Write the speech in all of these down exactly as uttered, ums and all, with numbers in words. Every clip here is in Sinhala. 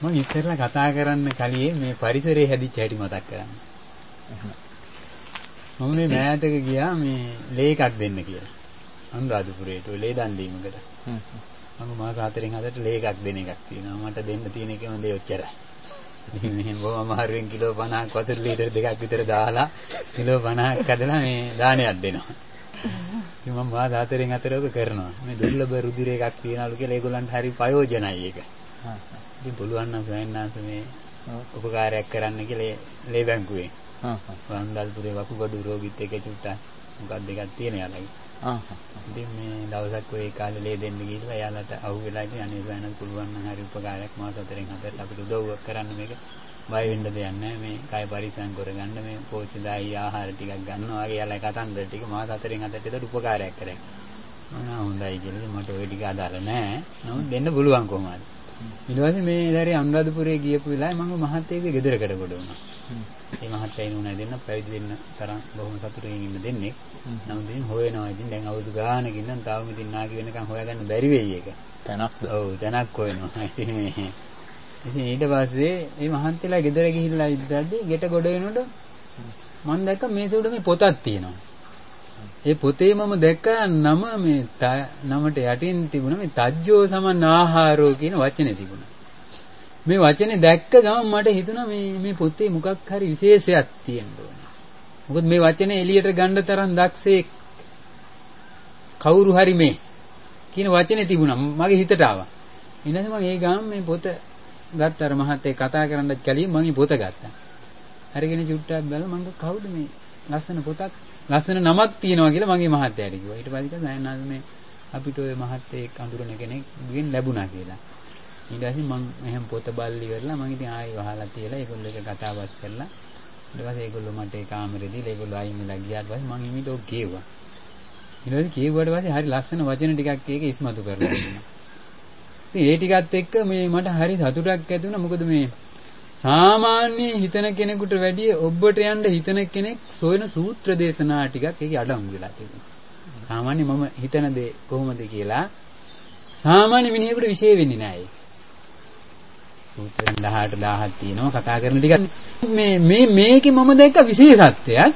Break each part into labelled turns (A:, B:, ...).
A: මම ඉස්සෙල්ලා කතා කරන්න කලින් මේ පරිසරයේ හැදිච්ච හැටි මතක් කරන්න. මම මේ මෑතක ගියා මේ ලේ එකක් දෙන්න කියලා. අනුරාධපුරයට ඔය ලේ දන් දීමකට. මම මාස හතරෙන් හදට ලේ එකක් දෙන එකක් තියෙනවා. මට දෙන්න තියෙන එකම දේ ඔච්චරයි. ඉතින් මෙහෙම බොහොම අමාරුවෙන් කිලෝ පනහක් වතුර ලීටර් දෙකක් විතර දාලා කිලෝ පනහක් කඩලා මේ දානයක් දෙනවා. ඉතින් මම මාස හතරෙන් හතරක කරනවා. මේ දුර්ලභ රුධිර එකක් තියනලු කියලා ඒගොල්ලන්ට හරි ප්‍රයෝජනයි ඒක. ඉතින් පුළුවන් නම් සයන්නාස මේ උපකාරයක් කරන්න කියලා ලේ බැංකුවේ. හා හා. වන්දල්පුරේ වකුගඩු රෝගීත් එක්ක චුට්ටක් මොකක් දෙකක් තියෙන යාළගේ. හා හා. ඉතින් මේ දවසක් ඔය කාලේ ලේ දෙන්න ගිහිල්ලා එයාලට අහුවෙලා ඉතින් අනේ සයන්නාස පුළුවන් නම් හරි උපකාරයක් මාස හතරෙන් හතරට අපිට උදව් කරන්න මේක බය වෙන්න දෙයක් නැහැ. මේ කය පරිස්සම් කරගන්න මේ පෝෂිතයි ආහාර ටිකක් ගන්නවා වගේ යාළගේ කතන්දර ටික මාස හතරෙන් හතරට ඒකට උපකාරයක් කරේ. මම හොඳයි කියලා මට ওই ටික අදාළ නැහැ. නමුත් දෙන්න පුළුවන් කොහොමද? ඊට පස්සේ මේ ඉතින් අනුරාධපුරේ ගියපු වෙලාවේ මම මහත්තයාගේ ගෙදරකට ගොඩ වුණා. ඒ මහත්තයා ඉන්නුනා දෙන්න පැවිදි වෙන්න තරම් බොහොම සතුටින් ඉන්න දෙන්නේ. නමුත් ඉතින් හොයනවා ඉතින් දැන් අවුරුදු ගානක ඉඳන් තාම ඉතින් නාකි වෙනකන් හොයාගන්න බැරි වෙයි ඒක. තැනක්. ඔව් තැනක් හොයනවා. ඉතින් මේ ඉතින් ඊට පස්සේ මේ මහත්තයලා ගෙදර ගිහිල්ලා ඉඳද්දි ගෙට ගොඩ වෙනකොට මම දැක්ක මේස උඩ මේ පොතක් තියෙනවා. ඒ පොතේ මම දැක්ක නම මේ නමට යටින් තිබුණා මේ තජ්ජෝ සමන් ආහාරෝ කියන වචනේ තිබුණා. මේ වචනේ දැක්ක ගමන් මට හිතුණා මේ මේ පොතේ මොකක් හරි විශේෂයක් තියෙන්න ඕනේ. මොකද මේ වචනේ එළියට ගන්න තරම් දක්ෂේ කවුරු හරි මේ කියන වචනේ තිබුණා. මගේ හිතට ආවා. ඊළඟට මම ඒ ගාම මේ පොත ගත්තාර මහත්තයා කතා කරන්නත් කලින් මම මේ පොත ගත්තා. හරිගෙන චුට්ටක් බැලුවා මම කවුද මේ ලස්සන පොතක් ලස්සන නමක් තියෙනවා කියලා මගේ මහත්තයාට කිව්වා. ඊට පස්සේ කිව්වා නෑනාද මේ අපිට ඔය මහත්තයෙක් අඳුරන කෙනෙක්ගෙන් ලැබුණා කියලා. ඊට පස්සේ මම එහෙම පොත බල්ලි කරලා මම ඉතින් ආයෙ වහලා තියලා ඒගොල්ලෝ එක කතා බස් කරලා ඊට පස්සේ ඒගොල්ලෝ මට ඒ කාමරේ දීලා ඒගොල්ලෝ ආයෙ මෙලා ගියාට පස්සේ මම හිමිට ඔක් කියුවා. ඊට පස්සේ කියුවාට පස්සේ හරි ලස්සන වචන ටිකක් ඒක ඉස්මතු කරලා දුන්නා. ඉතින් ඒ ටිකත් එක්ක මේ මට හරි සතුටක් ඇති වුණා. මොකද මේ සාමාන්‍ය හිතන කෙනෙකුට වැඩිය ඔබට යන්න හිතන කෙනෙක් සොයන සූත්‍ර දේශනා ටිකක් ඒකේ අඩංගු වෙලා තිබුණා. සාමාන්‍ය මම හිතන දේ කොහොමද කියලා සාමාන්‍ය මිනිහෙකුට විශේෂ වෙන්නේ නැහැ ඒක. සූත්‍රෙන් දහයට දහයක් තියෙනවා කතා කරන ටික මේ මේ මේකේ මම දැක්ක විශේෂත්වයක්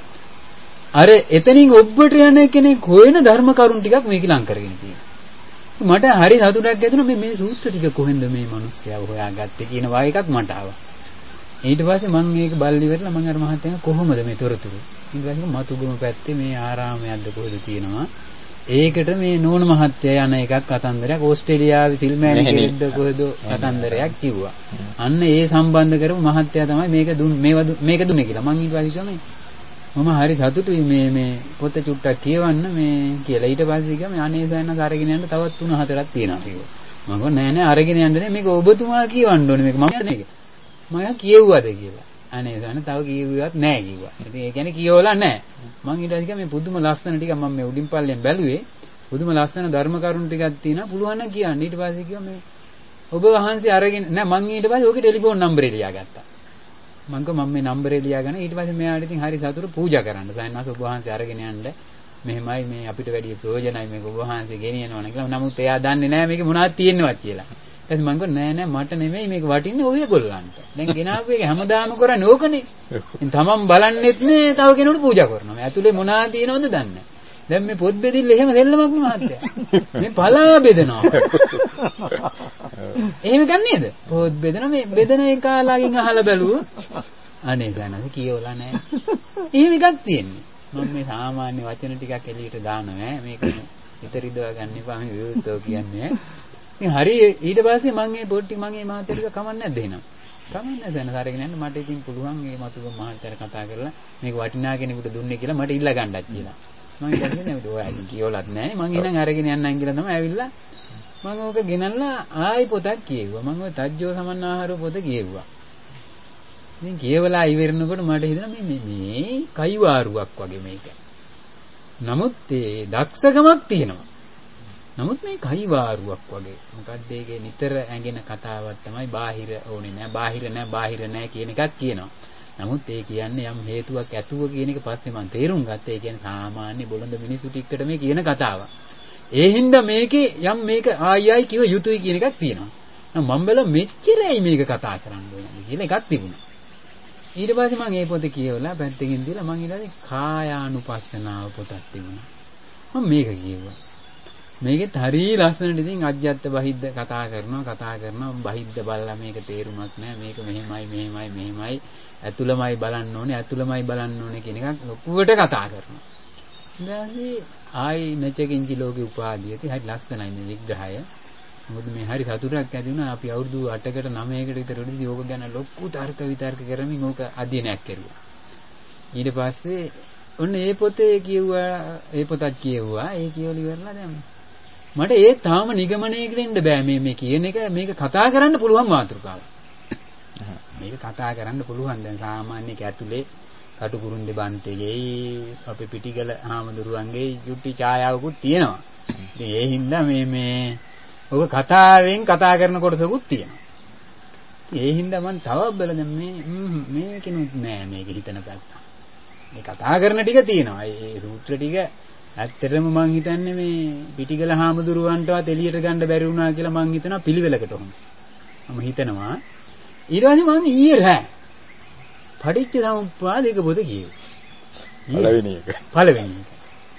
A: අර එතනින් ඔබට යන කෙනෙක් හොයන ධර්ම කරුණු ටිකක් මේකේ ලං කරගෙන තියෙනවා. මට හරි සතුටක් ඇතිවෙනවා මේ මේ සූත්‍ර ටික කොහෙන්ද මේ මිනිස්සයා හොයාගත්තේ කියන වාය එකක් මට ආවා. ඊට පස්සේ මම මේක බල්ලි වෙරලා මම අර මහත්තයා කොහොමද මේ තොරතුරු ඊට පස්සේ මතුගම පැත්තේ මේ ආරාමයක්ද කොහෙද තියෙනවා ඒකට මේ නෝන මහත්තයා යන එකක් කතන්දරයක් ඕස්ට්‍රේලියාවේ සිල්මෑනි කෙනෙක්ද කොහෙද කතන්දරයක් කිව්වා. අන්න ඒ සම්බන්ධ කරපු මහත්තයා තමයි මේක දුන් මේව මේක දුන්නේ කියලා. මම ඊට පස්සේ කිව්වා මම හරි සතුටුයි මේ මේ පොත චුට්ටක් කියවන්න මේ කියලා. ඊට පස්සේ කිව්වා මේ අනේ සයන්ස් අරගෙන යන්න තවත් තුන හතරක් තියෙනවා කිව්වා. මම කිව්වා නෑ නෑ අරගෙන යන්න නෑ මේක ඔබතුමා කියවන්න ඕනේ මේක මම නෑ මම කියෙව්වද කියලා. අනේ සයන්ස් තව කියෙව්වත් නෑ කිව්වා. ඉතින් ඒ කියන්නේ කියවලා නෑ. මම ඊට පස්සේ කිව්වා මේ පුදුම ලස්සන ටික මම මේ උඩින් පල්ලෙන් බැලුවේ. පුදුම ලස්සන ධර්ම කරුණු ටිකක් තියෙනවා පුළුවන් නම් කියන්න. ඊට පස්සේ කිව්වා මේ ඔබ වහන්සේ අරගෙන නෑ මම ඊට පස්සේ ඕකේ ටෙලිෆෝන් නම්බරේ ලියාගත්තා. මම කිව්වා මම මේ නම්බරේ ලියාගෙන ඊට පස්සේ මෙයාට ඉතින් හරි සතුටු පූජා කරන්න. සයන්ස් ඔබ වහන්සේ අරගෙන යන්න මෙහෙමයි මේ අපිට වැඩි ප්‍රයෝජනයි මේක ඔබ වහන්සේ ගෙනියනවා නේ කියලා. නමුත් එයා දන්නේ නෑ මේකේ මොනවද තියෙන්නවත් කියලා. ඊට මම කිව්වා නෑ නෑ මට නෙමෙයි මේක වටින්නේ ඔයගොල්ලන්ට. දැන් ගෙනාවු එක හැමදාම කරන්නේ ඕකනේ. ඉතින් තමන් බලන්නෙත් නේ තව කෙනෙකුට පූජා කරනවා. මේ ඇතුලේ මොනවද තියෙනවද දන්නේ නෑ. දැන් මේ පොත් බෙදිල්ල එහෙම දෙල්ලමක් මහත්තයා. මේ පලා බෙදනවා. එහෙම ගන්නේද? පොත් බෙදන මේ බෙදන එක ලාගින් අහලා බැලුවොත් අනේ ගන්නද කියවලා නැහැ. එහෙම එකක් තියෙන්නේ. මම මේ සාමාන්‍ය වචන ටිකක් එළියට දානවා මේක විතරිදවා ගන්න එපා මේ විවෘතව කියන්නේ. ඉතින් හරි ඊට පස්සේ මම මේ පොට්ටි මම මේ මහත්තයා ටික කමන්නේ නැද්ද එහෙනම්? කමන්නේ නැහැ සනස අරගෙන යන්න මට ඉතින් පුළුවන් මේ මතුගම මහත්තයාට කතා කරලා මේක වටිනා කෙනෙකුට දුන්නේ කියලා මට ඉල්ල ගන්නත් කියලා. මම ඉතින් නේද ඔයා ඉතින් කියවලත් නැහැ මම එහෙනම් අරගෙන යන්නම් කියලා තමයි ඇවිල්ලා මම ඕක ගෙනල්ලා ආයි පොතක් කියෙව්වා. මම ඔය තජ්ජෝ සමන් ආහාර පොත කියෙව්වා. ඉතින් කියවලා ඉවරනකොට මට හිතෙනවා මේ මේ මේ කයිවාරුවක් වගේ මේක. නමුත් ඒ දක්ෂකමක් තියෙනවා. නමුත් මේ කයිවාරුවක් වගේ. මොකද්ද ඒකේ නිතර ඇඟෙන කතාවක් තමයි බාහිර ඕනේ නෑ බාහිර නෑ බාහිර නෑ කියන එකක් කියනවා. නමුත් ඒ කියන්නේ යම් හේතුවක් ඇතුව කියන එක පස්සේ මම තේරුම් ගත්තා. ඒ කියන්නේ සාමාන්‍ය බොළඳ මිනිසු ටිකට මේ කියන කතාවක්. ඒ හින්දා මේකේ යම් මේක ආයි ආයි කිව යුතුයි කියන එකක් තියෙනවා. මම බැල මෙච්චරයි මේක කතා කරන්න ඕනේ කියලා එකක් තිබුණා. ඊට පස්සේ මම මේ පොත කියවලා පැත්තකින් දාලා මම ඊළඟට කායානුපස්සනාව පොතක් තිබුණා. මම මේක කියුවා. මේකෙත් හරිය ලස්සනට ඉතින් අජ්ජත් බහිද්ද කතා කරනවා කතා කරනවා බහිද්ද බලලා මේක තේරුමක් නැහැ මේක මෙහෙමයි මෙහෙමයි මෙහෙමයි ඇතුළමයි බලන්න ඕනේ ඇතුළමයි බලන්න ඕනේ කියන එකක් ලොකුවට කතා කරනවා. ඊට ආයි නැචකින්චි ලෝකේ උපාදීයති හරි ලස්සනයි මේ විග්‍රහය. මොකද මේ හරි සතුටක් ඇති වුණා අපි අවුරුදු අටකට නවයකට විතර උඩදී ඕක ගැන ලොකු තර්ක විතර්ක කරමින් ඕක අධ්‍යයනයක් කරුවා. ඊට පස්සේ ඔන්න ඒ පොතේ කියුවා ඒ පොතක් කියුවා ඒ කියවල ඉවරලා දැන් මට ඒ තාම නිගමනයකට එන්න බෑ මේ මේ කියන එක මේක කතා කරන්න පුළුවන් මාතෘකාවක්. මේක කතා කරන්න පුළුවන් දැන් සාමාන්‍ය කැතුලේ කටුකුරුන්දේ බන්තේගේ අපේ පිටිගල හාමුදුරුවන්ගේ චුට්ටි ඡායාවකුත් තියෙනවා. ඉතින් ඒ හින්දා මේ මේ ඔක කතාවෙන් කතා කරන කොටසකුත් තියෙනවා. ඒ හින්දා මම තව බලන මේ මේකිනුත් නෑ මේක හිතන පැත්ත. මේ කතා කරන ටික තියෙනවා. ඒ සූත්‍ර ටික ඇත්තටම මං හිතන්නේ මේ පිටිගල හාමුදුරුවන්ටවත් එළියට ගන්න බැරි වුණා කියලා මං හිතනවා පිළිවෙලකට උන්. මම හිතනවා ඊට පස්සේ මං ඊයේ රෑ පටිච්ච සමුප්පාදයක පොත කියුවා.
B: පළවෙනි එක.
A: පළවෙනි එක.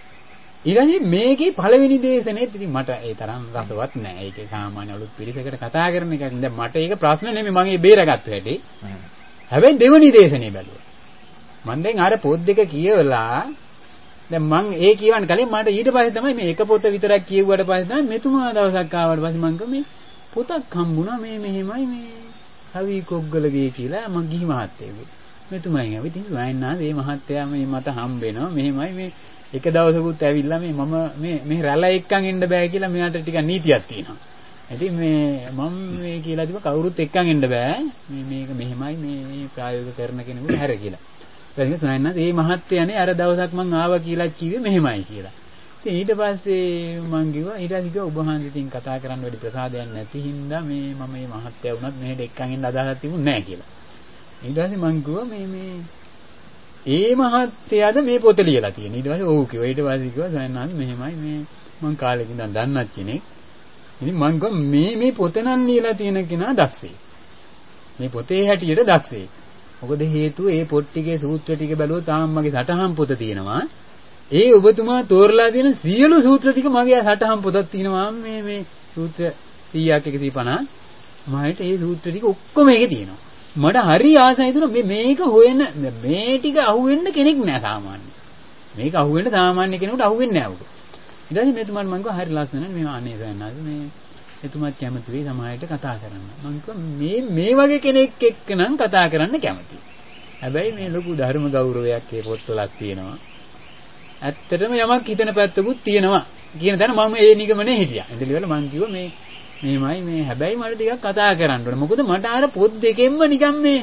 A: ඊළඟට මේකේ පළවෙනි දේශනෙත් ඉතින් මට ඒ තරම් රසවත් නෑ. ඒකේ සාමාන්‍ය අලුත් පිළිසකට කතා කරන එකක්. දැන් මට ඒක ප්‍රශ්න නෙමෙයි මම ඒ බේරගත්ත හැටි. හැබැයි දෙවෙනි දේශනේ බැලුවා. මම දැන් අර පොත් දෙක කියවලා දැන් මං ඒ කියවන්න කලින් මට ඊට පස්සේ තමයි මේ එක පොත විතරක් කියුවාට පස්සේ තමයි මෙතුමා දවසක් ආවට පස්සේ මං කිව්වා මේ පොතක් හම්බුණා මේ මෙහෙමයි මේ හවි කොග්ගලගේ කියලා මං ගිහි මහත්තයෙක්. මෙතුමයි ආවේ. ඉතින් ස්වාමීන් මේ මහත්තයා මේ මට හම්බ වෙනවා මෙහෙමයි මේ එක දවසකුත් ඇවිල්ලා මේ මම මේ මේ රැළ එක්කන් එන්න බෑ කියලා මෙයාට ටිකක් නීතියක් තියෙනවා. ඉතින් මේ මම මේ කියලා තිබ්බ කවුරුත් එක්කන් එන්න බෑ. මේ මේක මෙහෙමයි මේ ප්‍රායෝගික කරන කෙනෙකුට හැර කියලා. ඊට පස්සේ ස්වාමීන් මේ මහත්තයානේ අර දවසක් මං ආවා කියලා කිව්වේ මෙහෙමයි කියලා. ඉතින් ඊට පස්සේ මං කිව්වා ඊට පස්සේ කිව්වා ඔබ වහන්සේ ඉතින් කතා කරන්න වැඩි ප්‍රසාදයක් නැති හින්දා මේ මම මේ මහත්තයා වුණත් මෙහෙට එක්කන් එන්න අදහසක් තිබුණ නැහැ කියලා. ඊට පස්සේ මං කිව්වා මේ මේ ඒ මහත්තයාද මේ පොත ලියලා තියෙන. ඊට පස්සේ ඔව් කිව්වා. ඊට පස්සේ කිව්වා සයන්නාත් මෙහෙමයි මේ මං කාලෙක ඉඳන් දන්නත් කෙනෙක්. ඉතින් මං කිව්වා මේ මේ පොත නම් ලියලා තියෙන කෙනා දක්ෂේ. මේ පොතේ හැටියට දක්ෂේ. මොකද හේතුව ඒ පොත් ටිකේ සූත්‍ර ටික බැලුවොත් තාම මගේ සටහන් පොත තියෙනවා. ඒ ඔබතුමා තෝරලා තියෙන සියලු සූත්‍ර ටික මගේ සටහන් පොතක් තියෙනවා. මේ මේ සූත්‍ර සීයක් එකසිය පනහක්. මහයට ඒ සූත්‍ර ටික ඔක්කොම ඒකේ තියෙනවා. මට හරි ආසයි තුන මේ මේක හොයන මේ ටික අහුවෙන්න කෙනෙක් නෑ සාමාන්‍ය. මේක අහුවෙන්න සාමාන්‍ය කෙනෙකුට අහුවෙන්නේ නෑ උක. ඊට පස්සේ මෙතුමාට මම කිව්වා හරි ලස්සනයි මේ අනේ සයන්නාද මේ එතුමාත් කැමති වෙයි සමාජයට කතා කරන්න. මම කිව්වා මේ මේ වගේ කෙනෙක් එක්ක නම් කතා කරන්න කැමතියි. හැබැයි මේ ලොකු ධර්ම ගෞරවයක් මේ පොත්වලක් තියෙනවා. ඇත්තටම යමක් හිතන පැත්තකුත් තියෙනවා කියන දන මම ඒ නිගමනේ හිටියා. ඉතින් මම කිව්වා මේ මේමයි මේ හැබැයි මට ටිකක් කතා කරන්න ඕනේ. මොකද මට අර පොත් දෙකෙන්ම නිකන් මේ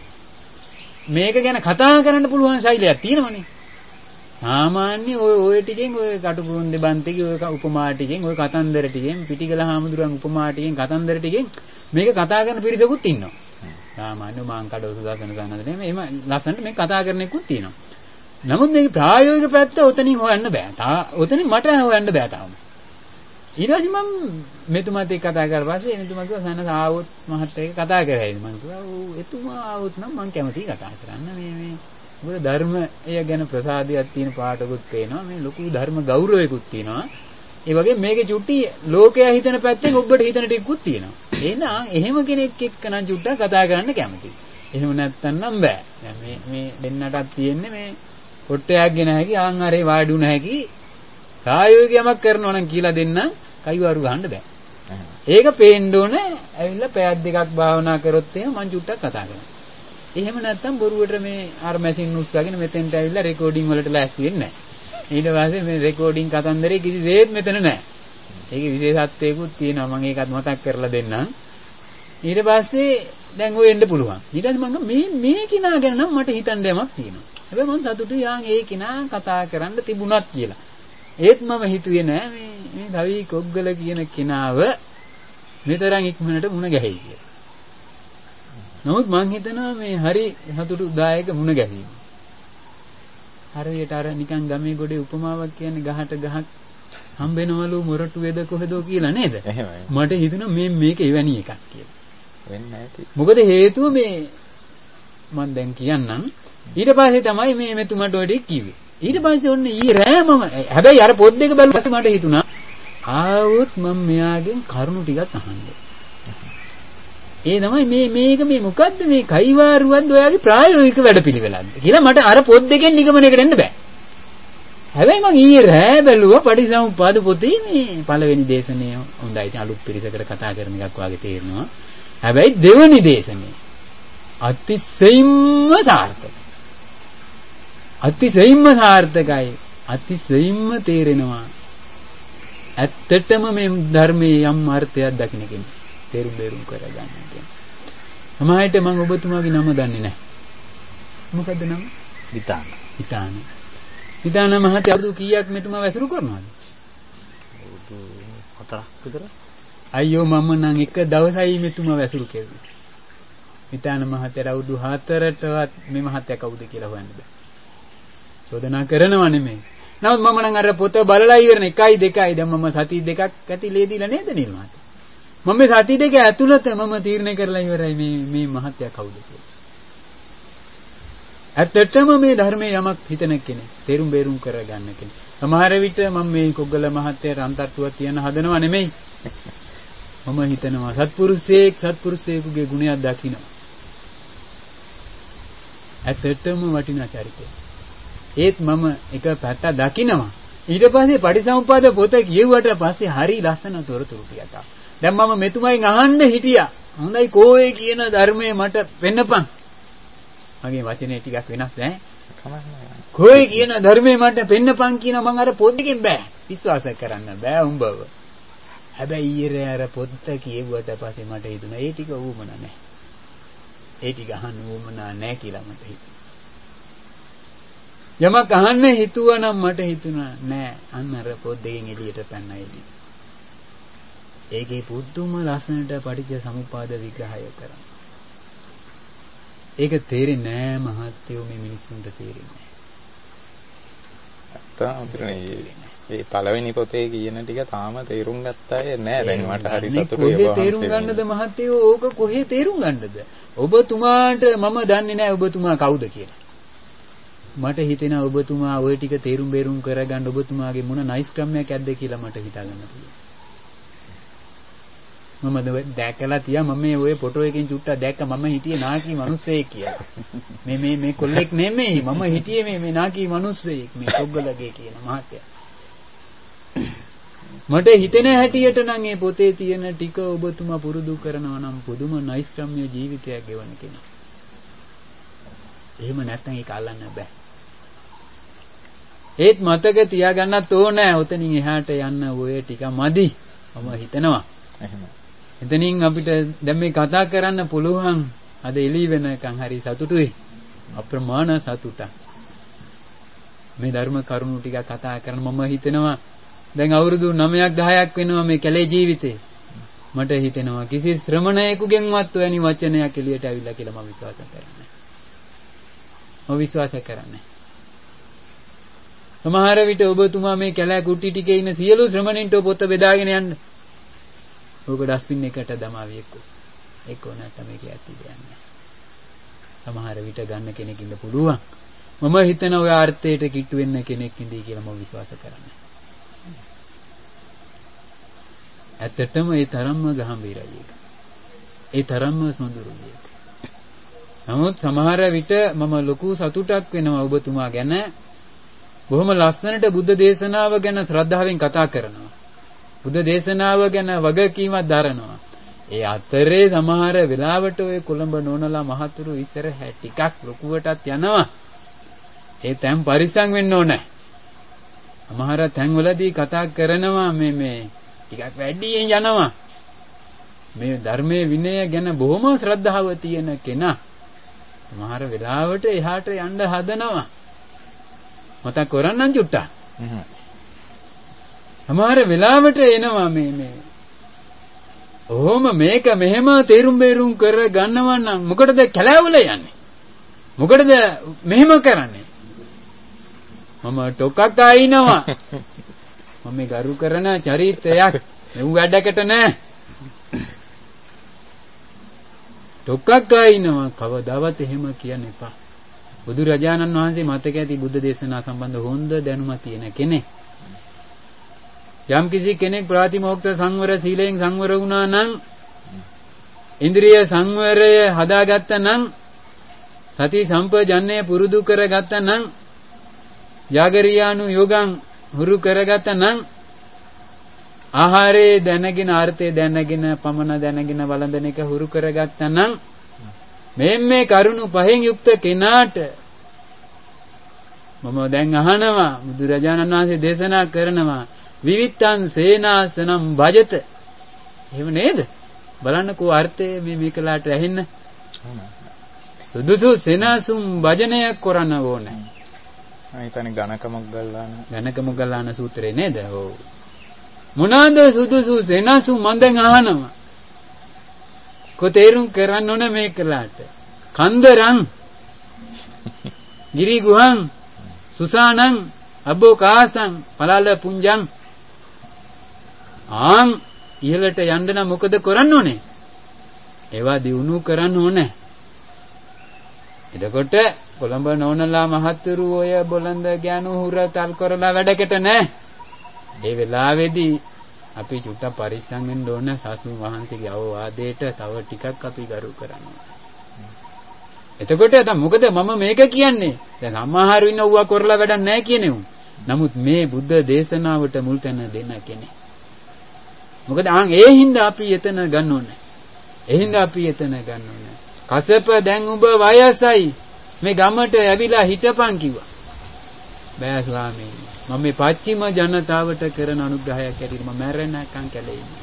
A: මේක ගැන කතා කරන්න පුළුවන් ශෛලියක් තියෙනවනේ. සාමාන්‍ය ඔය ඔය ටිකෙන් ඔය කටුකුරුන් දෙබන්තේගේ ඔය උපමා ටිකෙන් ඔය කතන්දර ටිකෙන් පිටිගල හාමුදුරන් උපමා ටිකෙන් කතන්දර ටිකෙන් මේක කතා කරන පිරිසකුත් ඉන්නවා. සාමාන්‍ය මාං කඩව සුදාසන ගන්නද නෙමෙයි එහෙම ලස්සනට මේක කතා කරන එකකුත් තියෙනවා. නමුත් මේක ප්‍රායෝගික පැත්ත ඔතනින් හොයන්න බෑ. තා ඔතනින් මට හොයන්න බෑ තාම. ඊට පස්සේ මම මෙතුමාත් එක්ක කතා කරලා පස්සේ මෙතුමා කිව්වා සනස ආවොත් මහත් එක්ක කතා කරයිද මම කිව්වා ඔව් එතුමා ආවොත් නම් මම කැමතියි කතා කරන්න මේ මේ මොකද ධර්මය ගැන ප්‍රසාදයක් තියෙන පාඩකුත් පේනවා මේ ලොකු ධර්ම ගෞරවයකුත් තියෙනවා ඒ වගේ මේකේ චුට්ටි ලෝකයා හිතන පැත්තෙන් ඔබට හිතන ටිකකුත් තියෙනවා එහෙනම් එහෙම කෙනෙක් එක්ක නම් චුට්ටක් කතා කරන්න කැමතියි එහෙම නැත්තම් නම් බෑ දැන් මේ මේ දෙන්නටත් තියෙන්නේ මේ කොට්ටයක් ගෙන හැකි ආන් හරේ වාඩි වුණ හැකි ප්‍රායෝගික යමක් කරනවා නම් කියලා දෙන්න කයිවාරු ගහන්න බෑ. ඒක පේන්න ඕනේ ඇවිල්ලා පැයක් දෙකක් භාවනා කරොත් එහෙම මං චුට්ටක් කතා කරනවා. එහෙම නැත්තම් බොරුවට මේ අර මැෂින් උස්සගෙන මෙතෙන්ට ඇවිල්ලා රෙකෝඩින් වලට ලෑස්ති වෙන්නේ නැහැ. ඊට පස්සේ මේ රෙකෝඩින් කතන්දරේ කිසිසේත් මෙතන නැහැ. ඒකේ විශේෂත්වයකුත් තියෙනවා මම ඒකත් මතක් කරලා දෙන්නම්. ඊට පස්සේ දැන් ඔය එන්න පුළුවන්. ඊට පස්සේ මම මේ මේ කිනා ගැන නම් මට හිතන්න යමක් තියෙනවා. හැබැයි මම සතුටුයි යාන් ඒ කිනා කතා කරන්න තිබුණත් කියලා. ඒත් මම හිතුවේ නෑ මේ මේ දවි කොග්ගල කියන කෙනාව මෙතරම් ඉක්මනට මුණ ගැහෙයි කියලා. නමුත් මං හිතනවා මේ හරි සතුටුදායක මුණ ගැහිම. හරියට අර නිකන් ගමේ ගොඩේ උපමාවක් කියන්නේ ගහට ගහක් හම්බෙනවලු මොරටු වේද කොහෙද කියලා නේද?
B: එහෙමයි.
A: මට හිතුණා මේ මේක එවැනි එකක් කියලා.
B: වෙන්නේ නැති.
A: මොකද හේතුව මේ මම දැන් කියන්නම්. ඊට පස්සේ තමයි මේ මෙතුමට ඔය ටික කිව්වේ. ඊට පස්සේ ඔන්න ඊ රෑමම හැබැයි අර පොත් දෙක බැලුවා පස්සේ මට හිතුණා ආවොත් මම මෙයාගෙන් කරුණු ටිකක් අහන්න. ඒ තමයි මේ මේක මේ මොකද්ද මේ කයිවාරුවක්ද ඔයාගේ ප්‍රායෝගික වැඩපිළිවෙලක්ද කියලා මට අර පොත් දෙකෙන් නිගමනයකට එන්න බෑ. හැබැයි මම ඊයේ රෑ බැලුවා පටිසමුපාද පොතේ මේ පළවෙනි දේශනය හොඳයි. ඉතින් අලුත් පිරිසකට කතා කරන එකක් වාගේ තේරෙනවා. හැබැයි දෙවෙනි දේශනේ අතිශයින්ම සාර්ථකයි. අතිශයින්ම සාර්ථකයි. අතිශයින්ම තේරෙනවා. ඇත්තටම මේ ධර්මයේ යම් අර්ථයක් දකින්න කෙනෙක් තේරුම් බේරුම් කරගන්න කියන. සමහරවිට මම ඔබතුමාගේ නම දන්නේ නැහැ. මොකද්ද නම?
B: විතාන.
A: විතාන. විතාන මහත්තයා අවුරුදු කීයක් මෙතුමා වැසුරු කරනවද?
B: අවුරුදු හතරක් විතර.
A: අයියෝ මම නම් එක දවසයි මෙතුමා වැසුරු කෙරුවේ. විතාන මහත්තයා අවුරුදු හතරටවත් මේ මහත්තයා කවුද කියලා හොයන්න බෑ. චෝදනා කරනව නෙමෙයි. නමුත් මම නම් අර පොත බලලා ඉවරන එකයි දෙකයි දැන් මම සති දෙකක් ඇතිලේ දීලා නේද නිල් මහත්තයා? මම මේ සති දෙක ඇතුළත මම තීරණය කරලා ඉවරයි මේ මේ මහත්තයා කවුද කියලා. ඇත්තටම මේ ධර්මයේ යමක් හිතන කෙනෙක්, තේරුම් බේරුම් කරගන්න කෙනෙක්. සමහර විට මම මේ කොග්ගල මහත්තයාට අන්තර්තුවක් තියන්න හදනව නෙමෙයි. මම හිතනවා සත්පුරුෂයෙක් සත්පුරුෂයෙකුගේ ගුණයක් දකිනවා. ඇත්තටම වටිනා චරිතයක්. ඒත් මම එක පැත්ත දකිනවා. ඊට පස්සේ පටිසමුපාද පොත කියුවට පස්සේ හරි ලස්සන තොරතුරු ටිකක් ආවා. දැන් මම මෙතුමයින් අහන්න හිටියා. හොඳයි කෝයේ කියන ධර්මයේ මට පෙන්නපන්. මගේ වචනේ ටිකක් වෙනස් ඈ. කෝයේ කියන ධර්මයේ මට පෙන්නපන් කියන මම අර පොත් එකෙන් බෑ. විශ්වාස කරන්න බෑ උඹව. හැබැයි ඊයේ අර පොත් කියුවට පස්සේ මට හිතුණා ඒ ටික ඌමන නැහැ. ඒ ටික අහන්න ඌමන නැහැ කියලා මට හිතුණා. යමක් අහන්න හිතුවා නම් මට හිතුණා නෑ අන්න අර පොත් දෙකෙන් එළියට පැනනා එළිය. ඒකේ පුදුම ලස්සනට පටිච්ච සමුප්පාද විග්‍රහය කරනවා. ඒක තේරෙන්නේ නෑ මහත්තයෝ මේ මිනිස්සුන්ට තේරෙන්නේ
B: නෑ. ඒ පළවෙනි පොතේ කියන ටික තාම තේරුම් ගත්තාය නෑ. දැන් මට හරි සතුටුයි.
A: කොහේ තේරුම් ගන්නද මහත්තයෝ? ඕක කොහේ තේරුම් ගන්නද? ඔබතුමාට මම දන්නේ නෑ ඔබතුමා කවුද කියලා. මට හිතෙනවා ඔබතුමා ওই ටික තේරුම් බේරුම් කරගන්න ඔබතුමාගේ මොන නයිස් ක්‍රමයක් ඇද්ද කියලා මට හිතා ගන්න පුළුවන්. මම දැකලා තියා මම මේ ওই ෆොටෝ එකෙන් චුට්ටක් දැක්ක මම හිටියේ නාකි මිනිස්සෙක් කියලා. මේ මේ මේ කොල්ලෙක් නෙමෙයි මම හිටියේ මේ මේ නාකි මිනිස්සෙක් මේ කොග්ගලගේ කියන මහත්තයා. මට හිතෙන හැටියට නම් මේ පොතේ තියෙන ටික ඔබතුමා පුරුදු කරනවා නම් පුදුම නයිස් ක්‍රමයේ ජීවිතයක් ගෙවන්න කෙනෙක්. එහෙම නැත්නම් ඒක අල්ලන්න බෑ. ඒත් මතක තියාගන්නත් ඕනේ ඔතනින් එහාට යන්න ඔය ටික මදි මම හිතනවා.
B: එහෙම.
A: එතනින් අපිට දැන් මේ කතා කරන්න පුළුවන් අද එළි වෙනකන් හරි සතුටුයි. අප්‍රමාණ සතුටක්. මේ ධර්ම කරුණු ටික කතා කරන මම හිතනවා දැන් අවුරුදු නවයක් දහයක් වෙනවා මේ කැලේ ජීවිතේ. මට හිතෙනවා කිසි ශ්‍රමණයෙකුගෙන්වත් ඔයනි වචනයක් එළියට ඇවිල්ලා කියලා මම විශ්වාස කරන්නේ. මම විශ්වාස කරන්නේ. සමහර විට ඔබතුමා මේ කැලෑ කුටි ටිකේ ඉන්න සියලු ශ්‍රමණින්ට පොත බෙදාගෙන යන්න. ඕක ඩස්බින් එකට දමාවි එක්ක. එක්ක නැත්නම් මේක ඇති දෙන්නේ. සමහර විට ගන්න කෙනෙක් ඉන්න පුළුවන්. මම හිතන ඔය අර්ථයට කිට්ටු වෙන්න කෙනෙක් ඉඳී කියලා මම විශ්වාස කරන්නේ. ඇත්තටම ඒ තරම්ම ගැඹීරයි ඒක. ඒ තරම්ම සොඳුරුයි ඒක. නමුත් සමහර විට මම ලොකු සතුටක් වෙනවා ඔබතුමා ගැන. බොහොම ලස්සනට බුද්ධ දේශනාව ගැන ශ්‍රද්ධාවෙන් කතා කරනවා. බුද්ධ දේශනාව ගැන වගකීමක් දරනවා. ඒ අතරේ සමහර වෙලාවට ඔය කොළඹ නෝනලා මහතුරු ඉස්සර ටිකක් ලොකුවටත් යනවා. ඒ තැන් පරිස්සම් වෙන්න ඕනේ. සමහර තැන්වලදී කතා කරනවා මේ මේ ටිකක් වැඩියෙන් යනවා. මේ ධර්මයේ විනය ගැන බොහොම ශ්‍රද්ධාව තියෙන කෙනා සමහර වෙලාවට එහාට යන්න හදනවා. මතක් කරන්නම් චුට්ටක්. සමහර වෙලාවට එනවා මේ මේ. ඔහොම මේක මෙහෙම තේරුම් බේරුම් කර ගන්නවා නම් මොකටද කැලෑවල යන්නේ? මොකටද මෙහෙම කරන්නේ? මම ටොකක් අයින්නවා. මම මේ ගරු කරන චරිතයක් මෙව් වැඩකට නෑ. ඩොක්කක් ආිනවා කවදාවත් එහෙම කියන්න එපා. බුදුරජාණන් වහන්සේ මතක ඇති බුද්ධ දේශනා සම්බන්ධ හොඳ දැනුම තියෙන කෙනෙක්. යම් කිසි කෙනෙක් ප්‍රාතිමෝක්ෂ සංවර සීලයෙන් සංවර වුණා නම්, ඉන්ද්‍රිය සංවරය හදාගත්තා නම්, සති සම්පජන්ණය පුරුදු කරගත්තා නම්, ජාගරියානු යෝගං හුරු කරගත්තා නම්, ආහාරයේ දැනගෙන අර්ථය දැනගෙන පමණ දැනගෙන වළඳන එක හුරු කරගත්තා නම්, මේ මේ කරුණු පහෙන් යුක්ත කෙනාට මම දැන් අහනවා බුදුරජාණන් වහන්සේ දේශනා කරනවා විවිත්තං සේනාසනම් භජත. එහෙම නේද? බලන්නකෝ අර්ථය මේ මේකලාට ඇහෙන්න. සුදුසු සේනාසුම් භජනය කරන්න ඕනේ.
B: මම හිතන්නේ ගණක මොග්ගල්ලාන
A: ගණක මොග්ගල්ලාන සූත්‍රේ නේද? ඔව්. මොනවාද සුදුසු සේනාසුම් මම දැන් අහනවා. කොතේරුම් කරන්න ඕන මේකලාට. කන්දරං ගිරි ගුහං සුසානං අබ්බෝකාසං පලාල පුංජං. ආන් ඉහළට යන්න නම් මොකද කරන්න ඕනේ? ඒවා දිනු කරන්න ඕනේ. එතකොට කොළඹ නෝනලා මහත්තුරු ඔය බොළඳ ගෑනු හුරතල් කරලා වැඩකට නැහැ. ඒ වෙලාවේදී අපි චුට්ටක් පරිස්සම් වෙන්න ඕන. සාසුන් වහන්සේගේ අවවාදයට තව ටිකක් අපි ගරු කරනවා. එතකොට දැන් මොකද මම මේක කියන්නේ? දැන් සමහරු ඉන්න ඌවා කරලා වැඩක් නැහැ කියනේ උන්. නමුත් මේ බුද්ධ දේශනාවට මුල් තැන දෙන්න කෙනෙක්. මොකද ආන් ඒ හින්දා අපි එතන ගන්න ඕනේ. ඒ හින්දා අපි එතන ගන්න ඕනේ. කසප දැන් උඹ වයසයි. මේ ගමට ඇවිලා හිටපන් කිව්වා. බෑ ස්වාමීනි. මම මේ පච්චිම ජනතාවට කරන අනුග්‍රහයක් ඇටියට මම මැරෙන්නකම් කැලේ ඉන්නේ.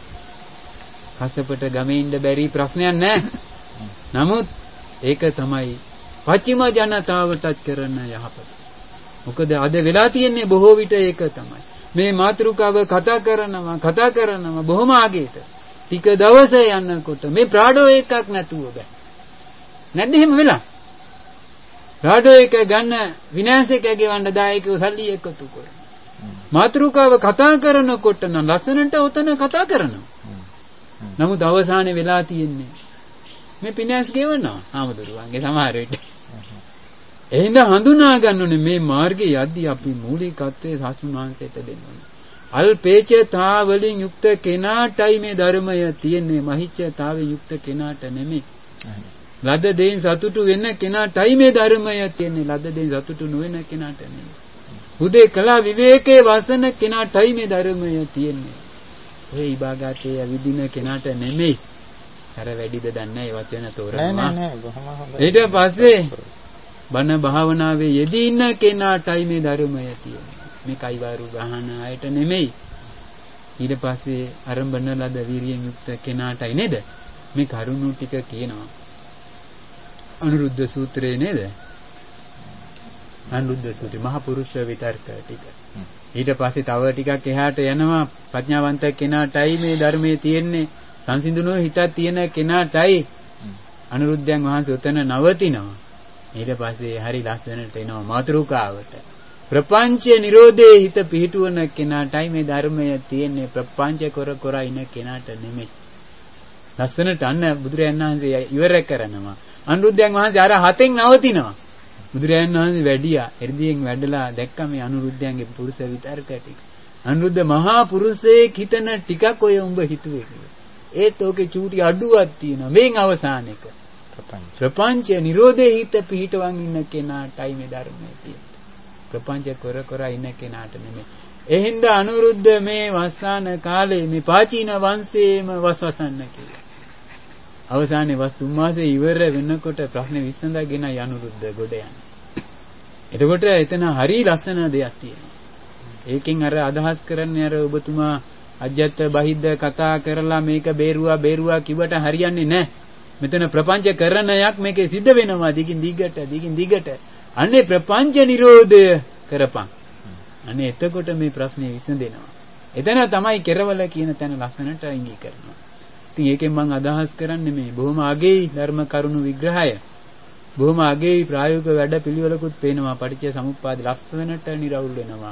A: කසපට ගමේ ඉන්න බැරි ප්‍රශ්නයක් නැහැ. නමුත් ඒක තමයි පච්චිම ජනතාවටත් කරන යහපත. මොකද අද වෙලා තියෙන්නේ බොහෝ විට ඒක තමයි. මේ මාතෘකාව කතා කරනවා කතා කරනවා බොහොම ආගේට. ටික දවස යනකොට මේ ප්‍රාඩෝ එකක් නැතුව බෑ. නැද්ද එහෙම වෙලා? රාඩෝ එක ගන්න විනාශ එක ගෙවන්න දායකව සල්ලි එකතු කරනවා. මාතෘකාව කතා කරනකොට නම් ලස්සනට උතන කතා කරනවා. නමුත් අවසානයේ වෙලා තියෙන්නේ මේ විනාශ ගෙවනවා ආමතුරුවන්ගේ සමහර විට. එහෙනම් හඳුනා ගන්න ඕනේ මේ මාර්ගයේ යද්දී අපි මූලිකත්වයේ සාසුන් වහන්සේට දෙන්න ඕනේ. අල්පේචතා වලින් යුක්ත කෙනාටයි මේ ධර්මය තියෙන්නේ. මහිච්ඡතාවෙන් යුක්ත කෙනාට නෙමෙයි. ලද දෙයින් සතුටු වෙන කෙනාටයි මේ ධර්මය තියෙන්නේ. ලද දෙයින් සතුටු නොවන කෙනාට නෙමෙයි. හුදේ කලා විවේකයේ වසන කෙනාටයි මේ ධර්මය තියෙන්නේ. ඔය ඉබාගතේ විදින කෙනාට නෙමෙයි. අර වැඩිද දන්නේ ඒ වචන තෝරනවා.
B: නෑ නෑ බොහොම හොඳයි.
A: ඊට පස්සේ බණ භාවනාවේ යෙදී ඉන්න කෙනාටයි මේ ධර්මය තියෙන්නේ. මේ කයිවාරු ගහන අයට නෙමෙයි. ඊට පස්සේ ආරම්භන ලද වීරියෙන් යුක්ත කෙනාටයි නේද? මේ කරුණු ටික කියනවා. අනුරුද්ධ සූත්‍රයේ නේද? අනුරුද්ධ සූත්‍රය මහා පුරුෂ විතර්ක ටික. ඊට පස්සේ තව ටිකක් එහාට යනවා ප්‍රඥාවන්ත කෙනාටයි මේ ධර්මයේ තියෙන්නේ. සංසිඳුණු හිතක් තියෙන කෙනාටයි අනුරුද්ධයන් වහන්සේ උතන නවතිනවා. ඊට පස්සේ හරි ලස්සනට එනවා මාතෘකාවට. ප්‍රපංච නිරෝධේ හිත පිහිටුවන කෙනාටයි මේ ධර්මය තියෙන්නේ. ප්‍රපංච කර කර ඉන කෙනාට නෙමෙයි. ලස්සනට අන්න බුදුරයන් වහන්සේ ඉවර කරනවා. අනුරුද්ධයන් වහන්සේ අර හතෙන් නවතිනවා. බුදුරයන් වහන්සේ වැඩියා. එර්දියෙන් වැඩලා දැක්ක මේ අනුරුද්ධයන්ගේ පුරුෂ විතර්ක ටික. අනුරුද්ධ මහා පුරුෂයෙක් හිතන ටිකක් ඔය උඹ හිතුවේ කියලා. ඒත් ඕකේ චූටි අඩුවක් තියෙනවා. මේන් අවසාන එක. ප්‍රපංච නිරෝධේ හිත පිහිටවන් ඉන්න කෙනාටයි මේ ධර්මය තියෙන්නේ. ප්‍රපංච කර කර ඉන්න කෙනාට නෙමෙයි. ඒ හින්දා අනුරුද්ධ මේ වස්සාන කාලේ මේ පාචීන වංශයේම වස්වසන්න කියලා. අවසානයේ වස් තුන් මාසේ ඉවර වෙනකොට ප්‍රශ්නේ විසඳගෙන අනුරුද්ධ ගොඩ යනවා. එතකොට එතන හරි ලස්සන දෙයක් තියෙනවා. ඒකෙන් අර අදහස් කරන්නේ අර ඔබතුමා අජ්ජත් බහිද්ද කතා කරලා මේක බේරුවා බේරුවා කිව්වට හරියන්නේ නැහැ. මෙතන ප්‍රපංච කරණයක් මේකේ සිද්ධ වෙනවා දිගින් දිගට දිගින් දිගට. අනේ ප්‍රපංච නිරෝධය කරපන්. අනේ එතකොට මේ ප්‍රශ්නේ විසඳෙනවා. එතන තමයි කෙරවල කියන තැන ලස්සනට ඉඟි කරනවා. ඉතින් ඒකෙන් මම අදහස් කරන්නේ මේ බොහොම අගෙයි ධර්ම කරුණු විග්‍රහය. බොහොම අගෙයි ප්‍රායෝගික වැඩ පිළිවෙලකුත් පේනවා. පටිච්ච සමුප්පාද ලස්සනට නිරවුල් වෙනවා.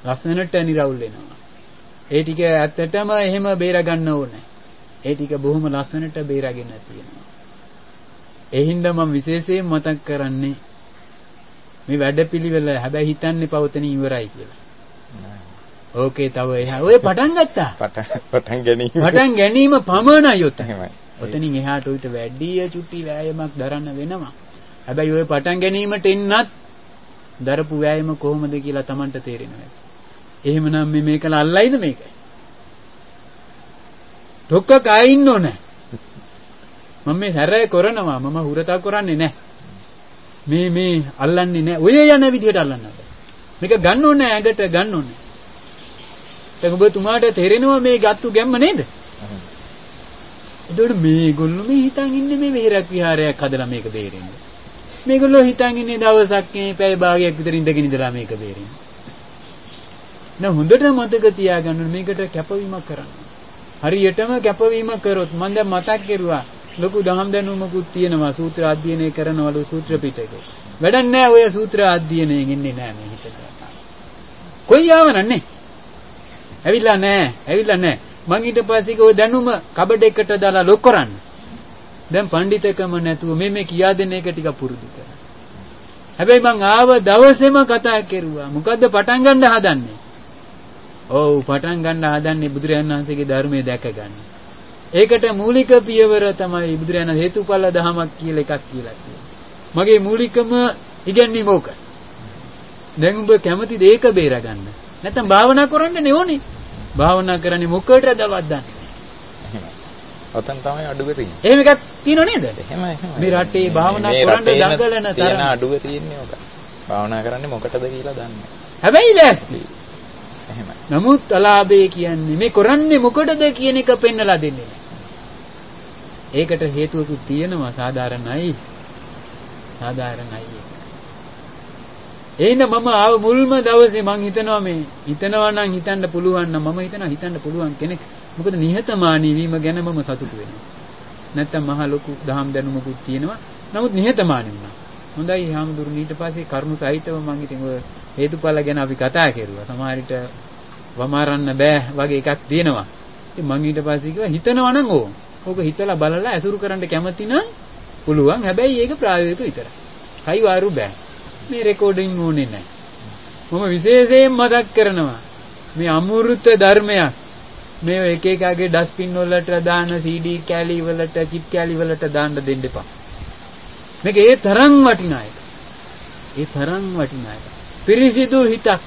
A: ලස්සනට නිරවුල් වෙනවා. ඒ ටික ඇත්තටම එහෙම බේර ගන්න ඕනේ. ඒ ටික බොහොම ලස්සනට බේරගෙන තියෙනවා. ඒ හින්දා මම විශේෂයෙන් මතක් කරන්නේ මේ වැඩපිළිවෙල හැබැයි හිතන්නේ පවතන ඉවරයි කියලා. ඕකේ තව එහා ඔය පටන් ගත්තා.
B: පටන් පටන් ගැනීම.
A: පටන් ගැනීම පමණයි යොත. ඔතනින් එහාට උිට වැඩි චුටි වෑයමක් දරන්න වෙනවා. හැබැයි ඔය පටන් ගැනීමට එන්නත් දරපු වෑයම කොහොමද කියලා Tamanට තේරෙනවා. එහෙමනම් මේ මේකල අල්ලයිද මේක? ඩොක්කක ආින්න ඕනේ. මම මේ හැරය කරනවා මම හුරතල් කරන්නේ නැහැ. මේ මේ අල්ලන්නේ නැහැ. ඔය යන විදිහට අල්ලන්න බෑ. මේක ගන්න ඕනේ ඇඟට ගන්න ඕනේ. දැන් ඔබතුමාට තේරෙනවා මේ ගත්තු ගැම්ම නේද? එතකොට මේගොල්ලෝ මේ හිතන් ඉන්නේ මේ විහෙරක් විහාරයක් හදලා මේක බේරෙන්නේ. මේගොල්ලෝ හිතන් ඉන්නේ දවසක් මේ පැය භාගයක් විතර ඉඳගෙන ඉඳලා මේක බේරෙන්නේ. නෑ හොඳට මතක තියාගන්න මේකට කැපවීමක් කරන්න. හරියටම කැපවීම කරොත් මම දැන් මතක් කරුවා ලොකු දහම් දැනුමකුත් තියෙනවා සූත්‍ර අධ්‍යයනය කරනවලු සූත්‍ර පිටකේ. වැඩක් නෑ ඔය සූත්‍ර අධ්‍යයනයෙන් ඉන්නේ නෑ මේ හිතට. කොයි ආවනන්නේ? ඇවිල්ලා නෑ, ඇවිල්ලා නෑ. මං ඊට පස්සේ ඔය දැනුම කබඩ එකට දාලා ලොක් කරන්න. දැන් පඬිතකම නැතුව මේ මේ කියා දෙන එක ටික පුරුදු කරන්න. හැබැයි මං ආව දවසේම කතා කරුවා. මොකද්ද පටන් ගන්න හදන්නේ? ඔව් පටන් ගන්න හදන්නේ බුදුරජාණන් වහන්සේගේ ධර්මයේ දැක ගන්න. ඒකට මූලික පියවර තමයි බුදුරජාණන් හේතුඵල දහමක් කියලා එකක් කියලා කියනවා. මගේ මූලිකම ඉගැන්වීම ඕක. දැන් උඹ කැමතිද ඒක බේර ගන්න? නැත්නම් භාවනා කරන්න ඕනේ. භාවනා කරන්නේ මොකටද වදන්නේ?
B: එහෙමයි. ඔතන තමයි අඩුව තියෙන්නේ.
A: එහෙම එකක් තියෙනව නේද?
B: එහෙමයි එහෙමයි.
A: මේ රටේ භාවනා කරන්න දඟලන තරම
B: තියෙන අඩුව තියෙන්නේ ඕක. භාවනා කරන්නේ මොකටද කියලා දන්නේ.
A: හැබැයි ලෑස්ති.
B: එහෙමයි.
A: නමුත් අලාභය කියන්නේ මේ කරන්නේ මොකටද කියන එක පෙන්නලා දෙන්නේ. ඒකට හේතුවකුත් තියෙනවා සාධාරණයි. සාධාරණයි. එහෙනම් මම ආව මුල්ම දවසේ මං හිතනවා මේ හිතනවා නම් හිතන්න පුළුවන් නම් මම හිතනවා හිතන්න පුළුවන් කෙනෙක්. මොකද නිහතමානී වීම ගැන මම සතුටු වෙනවා. නැත්තම් මහ ලොකු දහම් දැනුමකුත් තියෙනවා. නමුත් නිහතමානී වුණා. හොඳයි හාමුදුරුවෝ ඊට පස්සේ කරුණු සහිතව මං ඉතින් ඔය හේතුඵල ගැන අපි කතා කරුවා. සමහර විට වමාරන්න බෑ වගේ එකක් තියෙනවා. ඉතින් මං ඊට පස්සේ කිව්වා හිතනවා නම් ඕක. ඕක හිතලා බලලා ඇසුරු කරන්න කැමති නම් පුළුවන්. හැබැයි ඒක ප්‍රායෝගික විතරයි. කයි වාරු බෑ. මේ රෙකෝඩින් ඕනේ නැහැ. මම විශේෂයෙන් මතක් කරනවා මේ අමෘත ධර්මයක් මේ එක එකගේ ඩස්පින් වලට දාන සීඩී කැලි වලට චිප් කැලි වලට දාන්න දෙන්න එපා. මේක ඒ තරම් වටිනා එක. ඒ තරම් වටිනා එක. පිරිසිදු හිතක්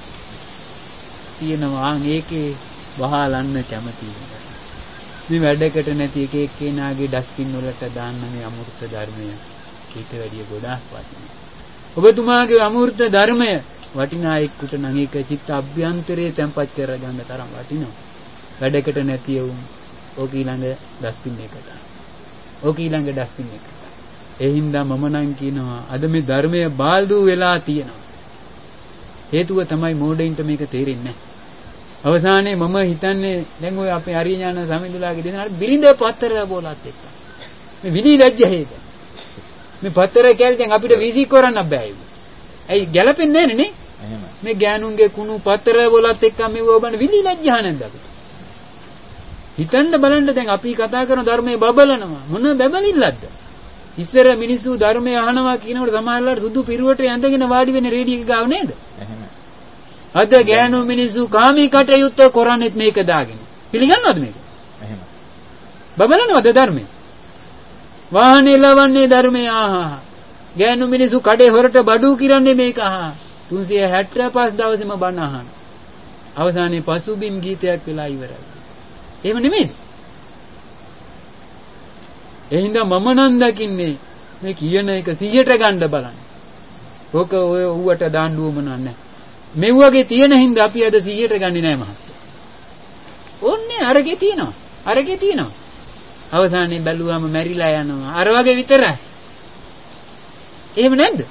A: තියෙනවා ඒකේ වහලන්න කැමති. මේ වැඩකට නැති එක එක්කෙනාගේ ඩස්පින් වලට දාන්න මේ අමෘත ධර්මය ඊට වැඩිය ගොඩාක් වටිනවා. ඔබතුමාගේ අමෘත ධර්මය වටිනා එක්කුට නම් ඒක චිත්ත අභ්‍යන්තරයේ තැම්පත් කරගන්න තරම් වටිනවා. වැඩකට නැති වුන් ඕක ඊළඟ ඩස්පින් එකට. ඕක ඊළඟ ඩස්පින් එකට. ඒ හින්දා මම නම් කියනවා අද මේ ධර්මය බාල්දු වෙලා තියෙනවා. හේතුව තමයි මෝඩයින්ට මේක තේරෙන්නේ නැහැ. අවසානයේ මම හිතන්නේ දැන් ඔය අපේ හරිඥාන සමිඳුලාගේ දෙනාට බිරිඳ පත්තර බෝලත් එක්ක. මේ විනී ලැජ්ජ හේද. මේ පත්තර කැලේ දැන් අපිට වීසි කරන්න බෑ. ඇයි ගැලපෙන්නේ නැන්නේ නේ? එහෙම. මේ ගෑනුන්ගේ කුණු පත්තර වලත් එක්ක මෙව ඔබන විලි ලැජ්ජා නැද්ද අපිට? හිතන්න බලන්න දැන් අපි කතා කරන ධර්මයේ බබලනවා. මොන බබලිල්ලක්ද? ඉස්සර මිනිස්සු ධර්මය අහනවා කියනකොට සමහරවල්ලාට සුදු පිරුවට ඇඳගෙන වාඩි වෙන රේඩියෝ එක ගාව නේද? එහෙම. අද ගෑනු මිනිස්සු කාමී කටයුත්ත කරන්නේත් මේක දාගෙන. පිළිගන්නවද මේක? එහෙම. බබලනවද ධර්මයේ? වාහනේ ලවන්නේ ධර්මය ආහා. ගෑනු මිනිස්සු කඩේ හොරට බඩු කිරන්නේ මේක ආහා. තුන්සිය හැත්තෑ පහ දවසේම බණ අහන. අවසානයේ පසුබිම් ගීතයක් වෙලා ඉවරයි. එහෙම නෙමෙයිද? එහෙනම් මම නම් දකින්නේ මේ කියන එක සියයට ගන්න බලන්න. ඕක ඔය ඌවට දාන්න උවම නැහැ. මේ වගේ තියෙන හින්දා අපි අද සියයට ගන්නේ නැහැ මහත්තයා. ඕන්නේ අරගේ තියෙනවා. අරගේ තියෙනවා. අවසානයේ බැලුවාම මැරිලා යනවා. අර වගේ විතරයි. එහෙම නැද්ද?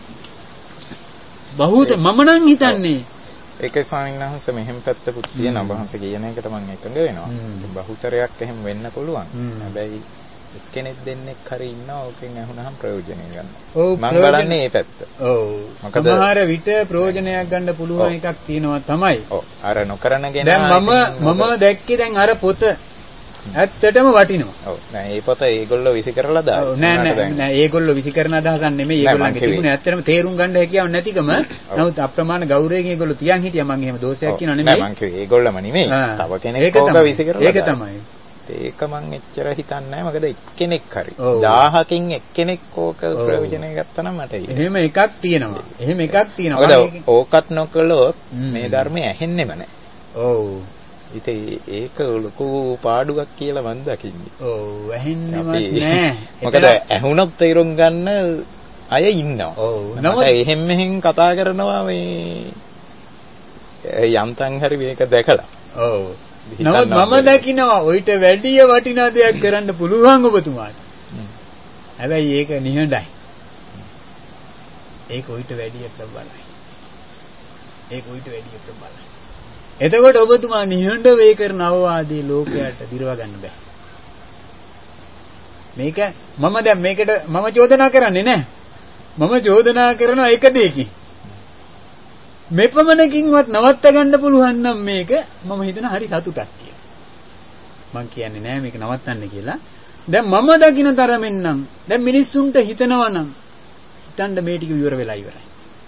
A: බහුත මම නම් හිතන්නේ
B: ඒකේ ස්වාමීන් වහන්සේ මෙහෙම පැත්තකුත් තියෙනවා. වහන්සේ කියන එකට මම එකඟ වෙනවා. බහුතරයක් එහෙම වෙන්න පුළුවන්. හැබැයි කෙනෙක් දෙන්නෙක් හරි ඉන්නවා ඕකෙන් අහුනහම ප්‍රයෝජනෙ ගන්න.
A: ඔව්
B: මම බලන්නේ මේ පැත්ත.
A: ඔව්. සමහර විට ප්‍රයෝජනයක් ගන්න පුළුවන් එකක් තියෙනවා තමයි.
B: ඔව්. අර නොකරන ගෙන
A: දැන් මම මම දැක්කේ දැන් අර පොත ඇත්තටම වටිනවා.
B: ඔව්. නෑ මේ පොත ඒගොල්ලෝ විසි කරලා දාලා.
A: ඔව් නෑ නෑ නෑ ඒගොල්ලෝ විසි කරන අදහසක් නෙමෙයි. ඒගොල්ලන්ගේ තිබුණේ ඇත්තටම තේරුම් ගන්න හැකියාව නැතිකම. නමුත් අප්‍රමාණ ගෞරවයෙන් ඒගොල්ලෝ තියන් හිටියා. මම එහෙම දෝෂයක් කියනවා නෙමෙයි.
B: නෑ මං කිව්වේ ඒගොල්ලම නෙමෙයි. තව කෙනෙක් ඕක විසි කරලා
A: ඒක තමයි.
B: ඒක මං එච්චර හිතන්නේ නැහැ. මොකද එක්කෙනෙක් හරි දහහකින් එක්කෙනෙක් ඕක ප්‍රයෝජනය ගත්තා නම් මට
A: එහෙම එකක් තියෙනවා. එහෙම එකක් තියෙනවා.
B: මොකද ඕකත් නොකළොත් මේ ධර්මය ඇහෙන්නෙම නැහැ.
A: ඔව්.
B: ඉතින් ඒක ලොකු පාඩුවක් කියලා මම දකින්නේ.
A: ඔව් ඇහෙන්නෙමත් නැහැ.
B: මොකද ඇහුනොත් තේරුම් ගන්න අය ඉන්නවා.
A: ඔව්.
B: නමුත් එහෙම මෙහෙන් කතා කරනවා මේ යන්තම් හරි මේක දැකලා.
A: ඔව්. නමුත් මම දකිනවා ඔయిత වැඩිය වටිනා දෙයක් කරන්න පුළුවන් ඔබතුමාට. හැබැයි ඒක නිහඬයි. ඒක ඔయిత වැඩිය ප්‍රබලයි. ඒක ඔయిత වැඩිය ප්‍රබලයි. එතකොට ඔබතුමා නිහඬ වේ කරන අවවාදී ලෝකයට දිරව ගන්න බෑ. මේක මම දැන් මේකට මම චෝදනා කරන්නේ නැහැ. මම චෝදනා කරන එක දෙයකින්. මෙපමණකින්වත් නවත්ත ගන්න පුළුවන් නම් මේක මම හිතන හරි සතුටක් කියලා. මං කියන්නේ නෑ මේක නවත්තන්න කියලා. දැන් මම දකින්න තරමින් නම් දැන් මිනිස්සුන්ට හිතනවා නම් හිතන්න මේ ටික විවර වෙලා ඉවරයි.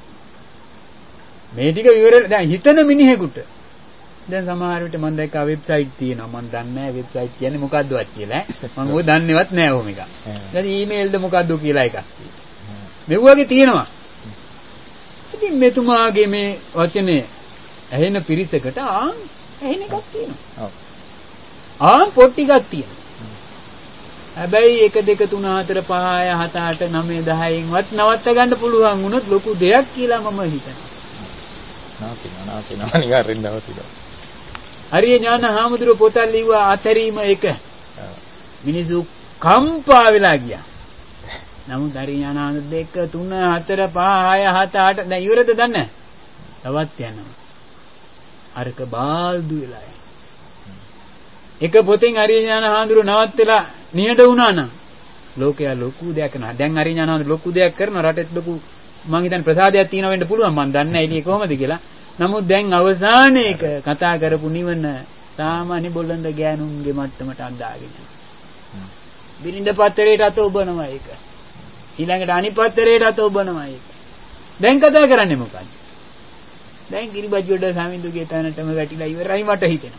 A: මේ ටික විවර දැන් හිතන මිනිහෙකුට දැන් සමහර විට මම දැක්කා වෙබ්සයිට් තියෙනවා. මම දන්නේ නෑ වෙබ්සයිට් කියන්නේ මොකද්දවත් කියලා. මම ඕක දන්නේවත් නෑ ඕම එක. දැන් ඊමේල්ද මොකද්ද කියලා එකක්. මෙව්වගේ තියෙනවා. ඉතින් මෙතුමාගේ මේ වචනේ ඇහෙන පිරිසකට ආ ඇහෙන එකක් තියෙනවා.
B: ඔව්.
A: ආ පොත් ටිකක් තියෙනවා. හැබැයි එක දෙක තුන හතර පහ හය හත අට නවය දහයෙන් වත් නවත්ත ගන්න පුළුවන් වුණොත් ලොකු දෙයක් කියලා මම හිතනවා.
B: නාකිනා නාකිනා අනිවාර්යෙන් නවතිනවා.
A: හරිය ඥාන හාමුදුරුවෝ පොතක් ලිව්වා අතරීම එක. මිනිස්සු කම්පා වෙලා ගියා. නමුත් හරිය ඥාන හාමුදුරුවෝ දෙක තුන හතර පහ හය හත අට දැන් ඉවරද දන්නේ? තවත් යනවා. අරක බාල්දු වෙලා යනවා. එක පොතෙන් හරිය ඥාන හාමුදුරුවෝ නවත්තලා නිහඬ වුණා නම් ලෝකයා ලොකු දෙයක් කරනවා. දැන් හරිය ඥාන හාමුදුරුවෝ ලොකු දෙයක් කරනවා. රටෙත් ලොකු මං හිතන්නේ ප්‍රසාදයක් තියෙනවා වෙන්න පුළුවන්. මං දන්නේ නැහැ ඉතින් කොහොමද කියලා. නමුත් දැන් අවසානයේක කතා කරපු නිවන සාමාන්‍ය බොළඳ ගෑනුන්ගේ මට්ටමට අඳාගෙන යනවා. බිරිඳ පත්තරේට අත ඔබනවා ඒක. ඊළඟට අනිත් පත්තරේට අත ඔබනවා ඒක. දැන් කතා කරන්නේ මොකක්ද? දැන් කිරිබජ්ජොඩ සමිඳුගේ තැනටම වැටිලා ඉවරයි මට හිතෙනවා.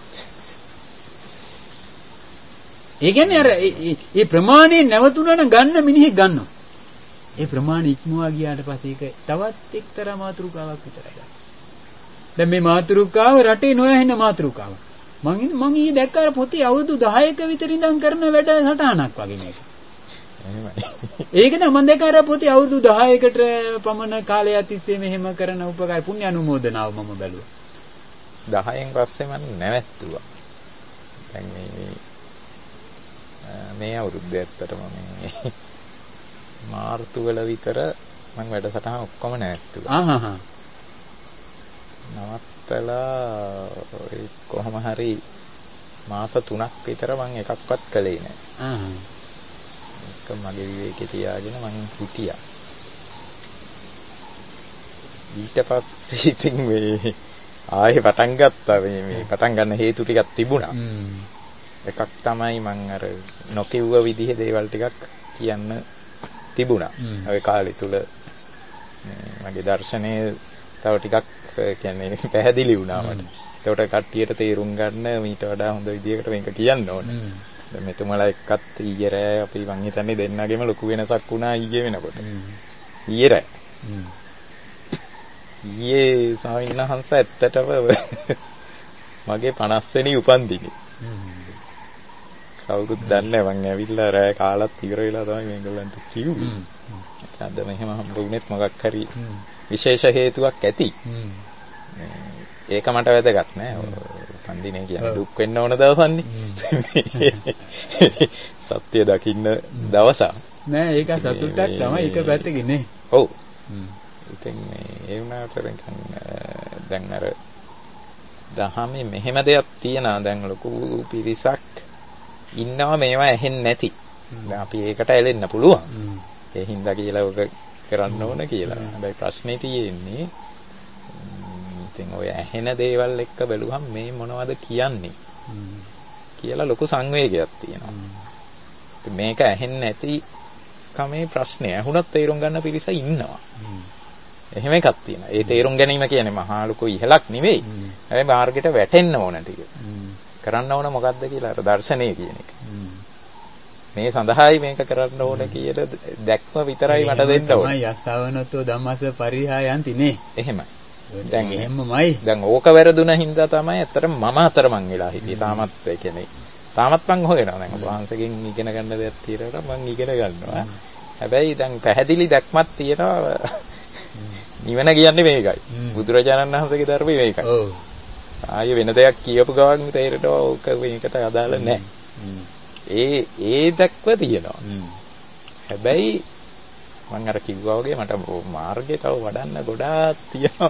A: ඒ කියන්නේ අර මේ ප්‍රමාණය නැවතුණා නම් ගන්න මිනිහෙක් ගන්නවා. ඒ ප්‍රමාණය ඉක්මවා ගියාට පස්සේ ඒක තවත් එක්තරා මාතෘකාවක් විතරයි. දැන් මේ මාතෘකාව රටේ නොයැහෙන මාතෘකාවක්. මං මං ඊයේ දැක්ක අර පොතේ අවුරුදු දහයක විතර ඉඳන් කරන වැඩ සටහනක් වගේ මේක. එහෙමයි. ඒක තමයි මම දැක්ක අර පොතේ අවුරුදු දහයකට පමණ කාලයක් තිස්සේ මෙහෙම කරන උපකාර පුණ්‍ය අනුමෝදනාව මම බැලුවා.
B: දහයෙන් පස්සේ මම නැවැත්තුවා. දැන් මේ මේ අවුරුද්දේ ඇත්තටම මේ මාර්තු වල විතර මම වැඩසටහන ඔක්කොම නැවැත්තුවා.
A: ආහහ.
B: නවත්තලා කොහොම හරි මාස තුනක් විතර මම එකක්වත් කළේ නැහැ.
A: ආහ්.
B: ඒක මගේ විවේකේ තියාගෙන මම හිටියා. ඊට පස්සේ ඉතින් මේ ආයේ පටන් ගත්තා මේ මේ පටන් ගන්න හේතු ටිකක් තිබුණා. එකක් තමයි මම අර නොකියුව විදිහේ දේවල් ටිකක් කියන්න තිබුණා. ඔය කාලේ තුල මගේ දර්ශනයේ තව ටිකක් කියන්නේ පැහැදිලි වුණා මට. ඒකට කට්ටියට තේරුම් ගන්න මීට වඩා හොඳ විදිහකට මේක කියන්න ඕනේ. දැන් මෙතුමලා එක්කත් ඊයේ රෑ අපි මං හිතන්නේ දෙන්නගෙම ලොකු වෙනසක් වුණා ඊයේ වෙනකොට. ඊයේ රෑ. ඊයේ ස්වාමීන් වහන්සේ ඇත්තටම මගේ පනස් වෙනි උපන්දිනේ. කවුරුත් දන්නේ මං ඇවිල්ලා රෑ කාලත් ඉවර වෙලා තමයි මේගොල්ලන්ට කිව්වේ. අද මෙහෙම හම්බුනේත් මොකක් හරි විශේෂ හේතුවක් ඇති. ඒක මට වැදගත් නෑ. උපන්දිනේ කියන්නේ දුක් වෙන්න ඕන දවසන්නේ. සත්‍ය දකින්න දවස.
A: නෑ ඒක සතුටක් තමයි ඒක පැත්තකින් නේ.
B: ඔව්. ඉතින් මේ ඒ වුණාට දැන් අර දහමේ මෙහෙම දෙයක් තියෙනවා. දැන් ලොකු පිරිසක් ඉන්නවා මේවා ඇහෙන්නේ නැති. දැන් අපි ඒකට ඇලෙන්න පුළුවන්. ඒ හින්දා කියලා ඔක කරන්න ඕන කියලා. හැබැයි ප්‍රශ්නේ තියෙන්නේ ඉතින් ඔය ඇහෙන දේවල් එක්ක බැලුවම මේ මොනවද කියන්නේ කියලා ලොකු සංවේගයක් තියෙනවා. ඉතින් මේක ඇහෙන්නේ නැති කමේ ප්‍රශ්නේ. ඇහුණත් තේරුම් ගන්න පිරිස ඉන්නවා. එහෙම එකක් තියෙනවා. ඒ තේරුම් ගැනීම කියන්නේ මහා ලොකු ඉහලක් නෙවෙයි. හැබැයි මාර්ගයට වැටෙන්න ඕන ටික. කරන්න ඕන මොකද්ද කියලා අර දර්ශනය කියන එක. මේ සඳහායි මේක කරන්න ඕන කියන දැක්ම විතරයි මට දෙන්න ඕන.
A: තමයි යස්සවනතෝ ධම්මස පරිහායන්ති නේ.
B: එහෙමයි. දැන්
A: එහෙමමයි.
B: දැන් ඕක වැරදුන හින්දා තමයි ඇත්තටම මම අතරමං වෙලා හිටියේ. තාමත් ඒ කියන්නේ තාමත් මං හොයනවා. දැන් වහන්සේගෙන් ඉගෙන ගන්න දෙයක් තියෙනවා මං ඉගෙන ගන්නවා. හැබැයි දැන් පැහැදිලි දැක්මක් තියෙනවා. නිවන කියන්නේ මේකයි. බුදුරජාණන් වහන්සේගේ ධර්මයේ මේකයි. ඔව්. ආයෙ වෙන දෙයක් කියපු ගමන් තේරෙනවා ඕක මේකට අදාළ නැහැ. ඒ ඒ දැක්ව තියෙනවා. හැබැයි මම අර කිව්වා වගේ මට මාර්ගය තව වඩන්න ගොඩාක් තියෙනවා.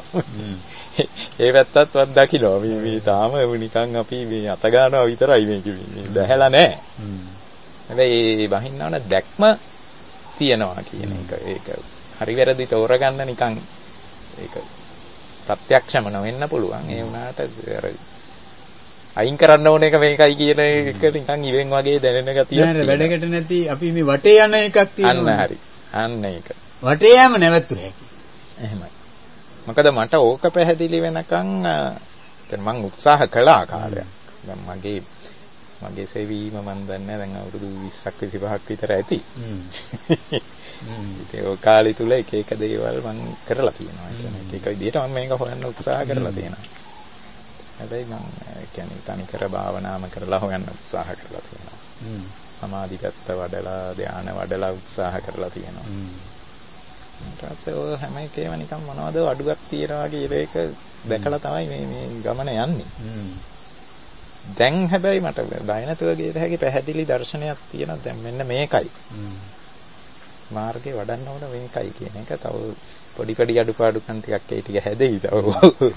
B: ඒ පැත්තත් වත් දකිනවා. මේ මේ තාම නිකන් අපි මේ අත ගන්නවා විතරයි මේක මේ දැහැලා නැහැ. හැබැයි බහින්නවන දැක්ම තියෙනවා කියන එක. ඒක හරි වැරදි තෝරගන්න නිකන් ඒක ප්‍රත්‍යක්ෂම නොවෙන්න පුළුවන්. ඒ වුණාට අර අයින් කරන්න ඕන එක මේකයි කියන එක නිකන් ඉවෙන් වගේ දැනෙන ගතියක්
A: තියෙනවා. නෑ වැඩකට නැති අපි මේ වටේ යන එකක් තියෙනවා.
B: අන්න හරි. අන්න ඒක.
A: වටේ යෑම නැවතු හැකි.
B: එහෙමයි. මොකද මට ඕක පැහැදිලි වෙනකන් දැන් මම උත්සාහ කළා කාලයක්. දැන් මගේ මගේ සෙවීම මම දන්නේ දැන් අවුරුදු විස්සක් විසිපහක් විතර ඇති. හ්ම්. ඒ කාලය තුල එක එක දේවල් මම කරලා තියෙනවා. ඒ කියන්නේ එක එක විදිහට මම මේක හොයන්න උත්සාහ කරලා තියෙනවා. හැබැයි මම කියන්නේ තනිකර භාවනාම කරලා හොයන්න උත්සාහ කරලා තියෙනවා. හ්ම්. සමාධිගත වඩලා ධානය වඩලා උත්සාහ කරලා තියෙනවා. හ්ම්. ඊට පස්සේ ඔය හැම එකේම නිකන් මොනවද අඩුවක් තියනවා කියලා ඒක දැකලා තමයි මේ මේ ගමන යන්නේ. හ්ම්. දැන් හැබැයි මට බය නැතුව ගියද හැකි පැහැදිලි දර්ශනයක් තියෙනවා. දැන් මෙන්න මේකයි. හ්ම්. මාර්ගේ වඩන්න ඕන මේකයි කියන එක තව පොඩි පොඩි අඩුපාඩුකම් ටිකක් ඒ ටික හැදෙයි තව.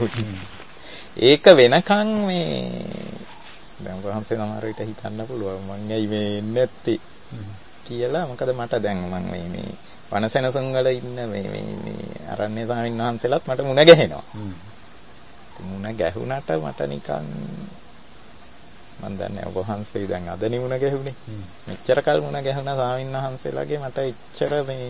B: ඒක වෙනකන් මේ දැන් වහන්සේ සමහර විට හිතන්න පුළුවන් මං ඇයි මේ එන්නේ නැත්තේ කියලා. මොකද මට දැන් මං මේ මේ වනසෙනසුන් වල ඉන්න මේ මේ මේ අරණ්‍ය ස්වාමීන් වහන්සේලාත් මට මුණ ගැහෙනවා. මුණ ගැහුණාට මට නිකන් මන් දන්නේ ඔබ වහන්සේ දැන් අද නිමුණ ගැහුනේ. මෙච්චර කල් මුණ ගැහුණා ස්වාමීන් වහන්සේලාගේ මට එච්චර මේ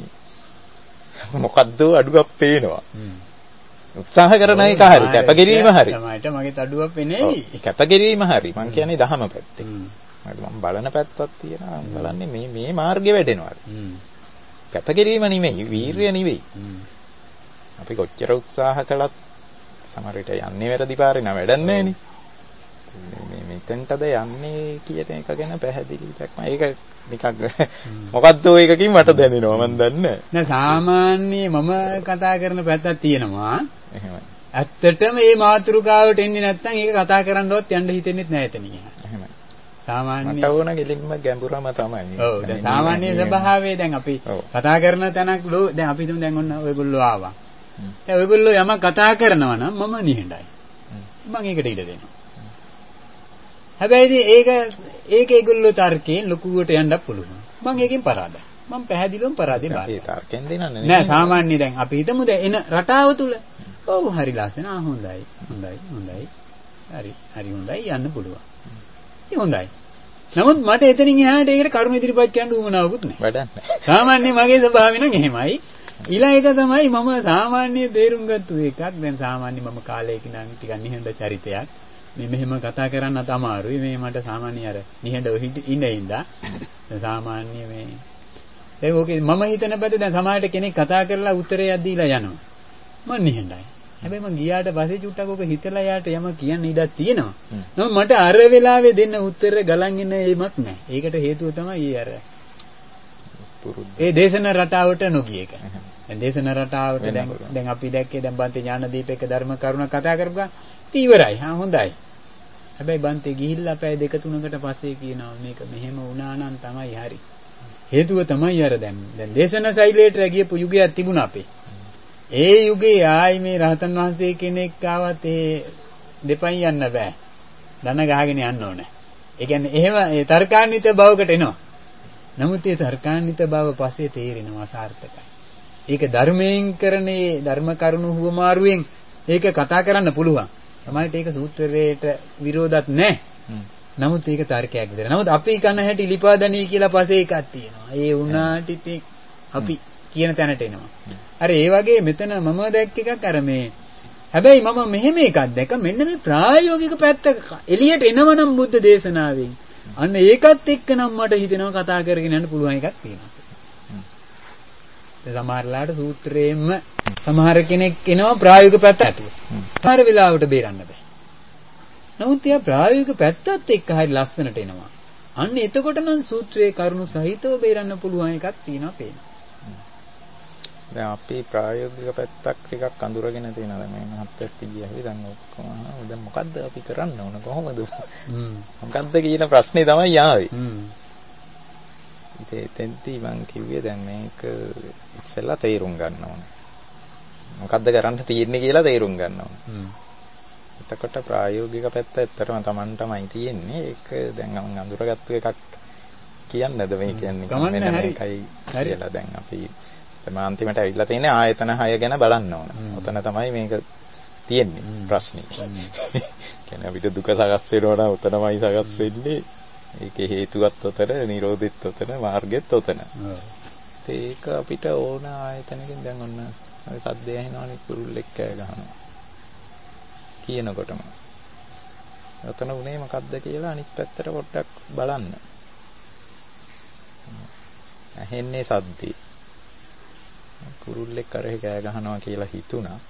B: මේ මොකද්ද අඩුවක් පේනවා. උත්සාහ කරන එක හරි කැපකිරීම හරි.
A: තමයිට මගේ අඩුවක් වෙන්නේ.
B: කැපකිරීම හරි. මං කියන්නේ දහම පැත්තේ. මම බලන පැත්තක් තියෙනවා. බලන්නේ මේ මේ මාර්ගේ වැඩෙනවා. කැපකිරීම නෙමෙයි, වීරිය නෙවෙයි. අපි කොච්චර උත්සාහ කළත් සමහර විට යන්නේ වැරදි පාරේ නෑ වැඩන්නේ නේ. මේ මෙතෙන්ටද යන්නේ කියන එක ගැන පැහැදිලි දැක්ම. ඒක නිකන් මොකද්ද ඔය එකකින් මට දැනෙනවා මන් දන්නේ
A: නෑ. සාමාන්‍ය මම කතා කරන පැත්තක් තියෙනවා.
B: එහෙමයි.
A: ඇත්තටම මේ මාතෘකාවට එන්නේ නැත්නම් ඒක කතා කරන්නවත් යන්න හිතෙන්නේ නැහැ එතනින්.
B: එහෙමයි.
A: සාමාන්‍ය
B: මට ඕන ගෙලින්ම ගැඹුරම තමයි.
A: ඔව්. දැන් සාමාන්‍ය ස්වභාවය දැන් අපි කතා කරන තැනක් ලෝ දැන් අපි හිතමු දැන් ඔන්න ඔයගොල්ලෝ ආවා. දැන් ඔයගොල්ලෝ යමක් කතා කරනවා නම් මම නිහඬයි. මම ඒකට ඉඩ දෙනවා. හැබැයි ඒක ඒක ඒගොල්ලෝ තර්කයෙන් ලොකුවට යන්නත් පුළුවන්. මම ඒකෙන් පරාදයි. මම පැහැදිලිවම පරාදේ බාරයි.
B: ඒ තර්කයෙන් දෙනන්නේ
A: නෑ. සාමාන්‍ය දැන් අපි හිතමු දැන් එන රටාව තුල ඔව් හරි ලස්සන. ආ හොඳයි. හොඳයි. හොඳයි. හරි. හරි හොඳයි යන්න පුළුවන්. ඒ හොඳයි. නමුත් මට එතනින් එහාට ඒකට කරුණ ඉදිරිපත් කරන්න උවමනාවකුත් නෑ.
B: වැඩක් නෑ.
A: සාමාන්‍ය මගේ ස්වභාවය නම් එහෙමයි. ඊළඟ එක තමයි මම සාමාන්‍ය තේරුම් ගත්තු එකක්. දැන් සාමාන්‍ය මම කාලයක නම් ටිකක් නිහඬ චරිතයක්. මේ මෙහෙම කතා කරන්නත් අමාරුයි. මේ මට සාමාන්‍ය අර නිහඬව ඉන්නේ ඉඳා සාමාන්‍ය මේ ඒක ඕකේ මම හිතන බද දැන් සමහරට කෙනෙක් කතා කරලා උත්තරයක් දීලා යනවා. මම නිහඬයි. හැබැයි මම ගියාට පස්සේ චුට්ටක් ඕක හිතලා යාට යම කියන්න ඉඩක් තියෙනවා. නමුත් මට අර වෙලාවේ දෙන්න උත්තර ගලන් ඉන්න ඒමක් නැහැ. ඒකට හේතුව තමයි ඒ අර ඒ දේශන රටාවට නොගිය එක. දැන් දේශන රටාවට දැන් දැන් අපි දැක්කේ දැන් බන්ති ඥානදීපේක ධර්ම කරුණ කතා කරපුවා ඉවරයි. හා හොඳයි. හැබැයි බන්තේ ගිහිල්ලා පැය දෙක තුනකට පස්සේ කියනවා මේක මෙහෙම වුණා නම් තමයි හරි. හේතුව තමයි අර දැන් දැන් දේශන ශෛලයට ගියපු යුගයක් තිබුණා අපේ. ඒ යුගයේ ආයි මේ රහතන් වහන්සේ කෙනෙක් ආවත් ඒ දෙපයින් යන්න බෑ. දන ගහගෙන යන්න ඕනේ. ඒ කියන්නේ එහෙම ඒ තර්කාන්විත බවකට එනවා. නමුත් ඒ තර්කාන්විත බව පස්සේ තේරෙනවා සාර්ථකයි. ඒක ධර්මයෙන් කරන්නේ ධර්ම කරුණු හුවමාරුවෙන් ඒක කතා කරන්න පුළුවන්. සමහරවිට ඒක සූත්‍රයට විරෝධත් නැහැ. නමුත් ඒක තර්කයක් විතර. නමුත් අපි කන හැටි ලිපාදණී කියලා පස්සේ එකක් තියෙනවා. ඒ උනාට ඉතින් අපි කියන තැනට එනවා. අර ඒ වගේ මෙතන මම දැක්ක එකක් අර මේ හැබැයි මම මෙහෙම එකක් දැක්ක මෙන්න මේ ප්‍රායෝගික පැත්ත එළියට එනවනම් බුද්ධ දේශනාවෙන් අන්න ඒකත් එක්ක නම් මට හිතෙනවා කතා කරගෙන යන්න පුළුවන් එකක් තියෙනවා. සමහරලාට සූත්‍රයෙන්ම සමහර කෙනෙක් එනවා ප්‍රායෝගික පැත්ත ඇතුව. සමහර වෙලාවට බේරන්න බෑ. නමුත් එයා ප්‍රායෝගික පැත්තත් එක්ක හරි ලස්සනට එනවා. අන්න එතකොට නම් සූත්‍රයේ කරුණු සහිතව බේරන්න පුළුවන් එකක් තියෙනවා පේනවා.
B: දැන් අපි ප්‍රායෝගික පැත්තක් ටිකක් අඳුරගෙන තියෙනවා. දැන් මේ මහත්යත් කිව්වා දැන් ඔක්කොම දැන් මොකද්ද අපි කරන්න ඕන කොහොමද? හ්ම්. මොකද්ද කියන ප්‍රශ්නේ තමයි ආවේ. හ්ම්. ඉතින් එතෙන්දී මං කිව්වේ දැන් මේක ඉස්සෙල්ලා තේරුම් ගන්න ඕන. මොකද්ද කරන්න තියෙන්නේ කියලා තේරුම් ගන්න ඕන. හ්ම්. එතකොට ප්‍රායෝගික පැත්ත ඇත්තටම Tamanටමයි තියෙන්නේ. ඒක දැන් මම අඳුරගත්තු එකක් කියන්නද මේ කියන්නේ මෙන්න මේකයි කියලා දැන් අපි තමයි අන්තිමට ඇවිල්ලා තියෙන්නේ ආයතන හය ගැන බලන්න ඕන. ඔතන තමයි මේක තියෙන්නේ ප්‍රශ්නේ. කියන්නේ අපිට දුක සකස් වෙනවා නම් ඔතනමයි සකස් වෙන්නේ. ඒකේ හේතුවත් ඔතන, නිරෝධෙත් ඔතන, මාර්ගෙත් ඔතන. ඒක අපිට ඕන ආයතනකින් දැන් ඔන්න ඔය සද්දය ඇහෙනවනේ කුරුල්ලෙක් කෑ ගහනවා. කියනකොටම. ඔතන උනේ මොකද්ද කියලා අනිත් පැත්තට පොඩ්ඩක් බලන්න. ඇහෙන්නේ සද්දේ. කුරුල්ලෙක් අරහේ කෑ ගහනවා කියලා හිතුණා.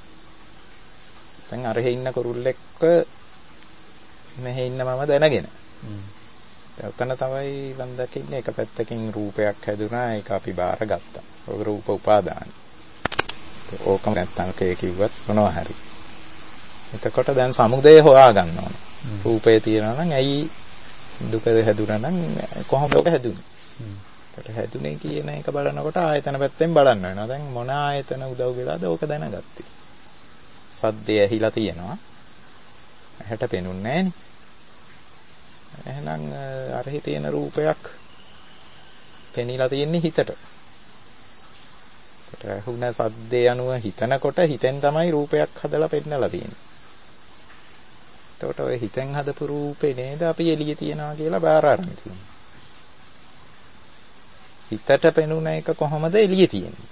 B: දැන් අරහේ ඉන්න කුරුල්ලෙක්ව මෙහි ඉන්න මම දැනගෙන. දැන් උතන තමයි මම දකින්නේ එක පැත්තකින් රූපයක් හැදුනා ඒක අපි බාරගත්තා. ඔය රූප උපාදාන. ඕකම නැත්තම් කේ කිව්වත් මොනවා හරි. එතකොට දැන් සමුදය හොයා ගන්න ඕන. රූපේ තියනවා නම් ඇයි දුක හැදුනා නම් කොහොමද ඔක හැදුනේ? ඒකට හැදුනේ කියන එක බලනකොට ආයතන පැත්තෙන් බලන්න වෙනවා. දැන් මොන ආයතන උදව් වෙලාද ඕක දැනගත්තේ. සද්දය ඇහිලා තියෙනවා. ඇහැට පෙනුන්නේ නැහනේ. එහෙනම් අරහි තියෙන රූපයක් පෙනීලා තියෙන්නේ හිතට. ඒකට හුන සද්දේ අනුව හිතනකොට හිතෙන් තමයි රූපයක් හදලා පෙන්නලා තියෙන්නේ. එතකොට ඔය හිතෙන් හදපු රූපේ නේද අපි එළියේ තියනවා කියලා බාර අරන් තියෙන්නේ. හිතට පෙනුන එක කොහොමද එළියේ තියෙන්නේ?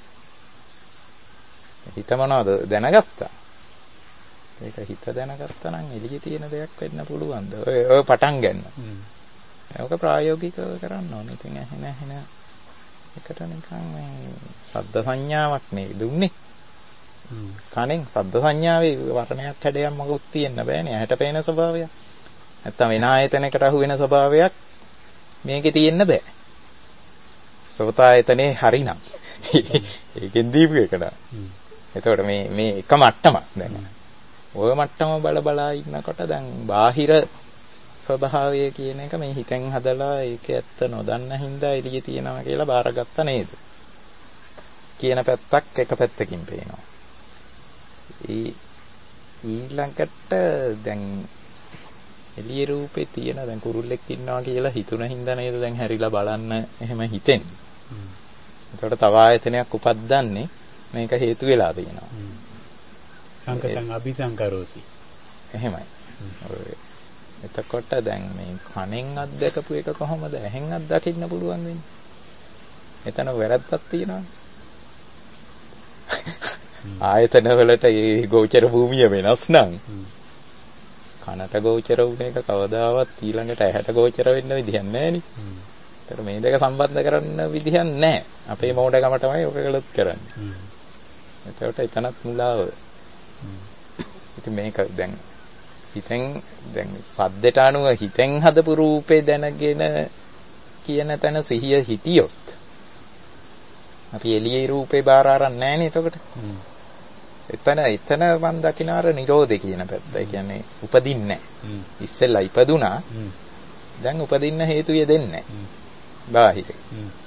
B: හිත මොනවද දැනගත්තා? ඒක හිත දැනගත්තා නම් එළියේ තියෙන දෙයක් වෙන්න පුළුවන්ද? ඔය ඔය පටන් ගන්න. හ්ම්. ඒක ප්‍රායෝගිකව කරන්න ඕනේ. ඉතින් ඇහෙන ඇහෙන එකට නිකන් මේ ශබ්ද සංඥාවක් නේ දුන්නේ. හ්ම්. කනෙන් ශබ්ද සංඥාවේ වර්ණයක් හැඩයක් මොකුත් තියෙන්න බෑනේ. ඇහැට පේන ස්වභාවයක්. නැත්තම් වෙන ආයතනයකට අහු වෙන ස්වභාවයක් මේකේ තියෙන්න බෑ. සෝතායතනේ හරිනම්. ඒකෙන් දීපු එකට. හ්ම්. එතකොට මේ මේ එක මට්ටමක් දැන්. ඔය මට්ටම බල බලා ඉන්නකොට දැන් බාහිර ස්වභාවය කියන එක මේ හිතෙන් හදලා ඒක ඇත්ත නොදන්න හින්දා එළියේ තියනවා කියලා බාරගත්තා නේද? කියන පැත්තක් එක පැත්තකින් පේනවා. ඊ ඊළඟට දැන් එළියේ රූපේ තියෙන දැන් කුරුල්ලෙක් ඉන්නවා කියලා හිතුන හින්දා නේද දැන් හැරිලා බලන්න එහෙම හිතෙන්නේ. හ්ම්. ඒකට තව ආයතනයක් උපද්දන්නේ මේක හේතු වෙලා තියෙනවා. සංකතං අபிසංකරෝති. එහෙමයි. එතකොට දැන් මේ කනෙන් අත්දකපු එක කොහොමද ඇහෙන් අත්දකින්න පුළුවන් වෙන්නේ? එතන වැරද්දක් තියෙනවා. ආයතන වලට මේ ගෝචර භූමිය වෙනස් නම් කනට ගෝචර වුණ එක කවදාවත් ඊළඟට ඇහැට ගෝචර වෙන්න විදිහක් නැහැ නේ. ඒතර මේ දෙක සම්බන්ධ කරන්න විදිහක් නැහැ. අපේ මෝඩකම තමයි ඔක කළොත් කරන්නේ. එතකොට එතනත් මුලාව. ඉතින් මේක දැන් හිතෙන් දැන් සද්දට අනුව හිතෙන් හදපු රූපේ දැනගෙන කියන තැන සිහිය හිටියොත් අපි එළියේ රූපේ බාර අරන් නැහැ නේ එතකොට. එතන එතන මන් දකින්න අර නිරෝධේ කියන පැත්ත. ඒ කියන්නේ උපදින්නේ නැහැ. ඉස්සෙල්ලා ඉපදුනා. දැන් උපදින්න හේතු යෙදෙන්නේ නැහැ. බාහිරේ.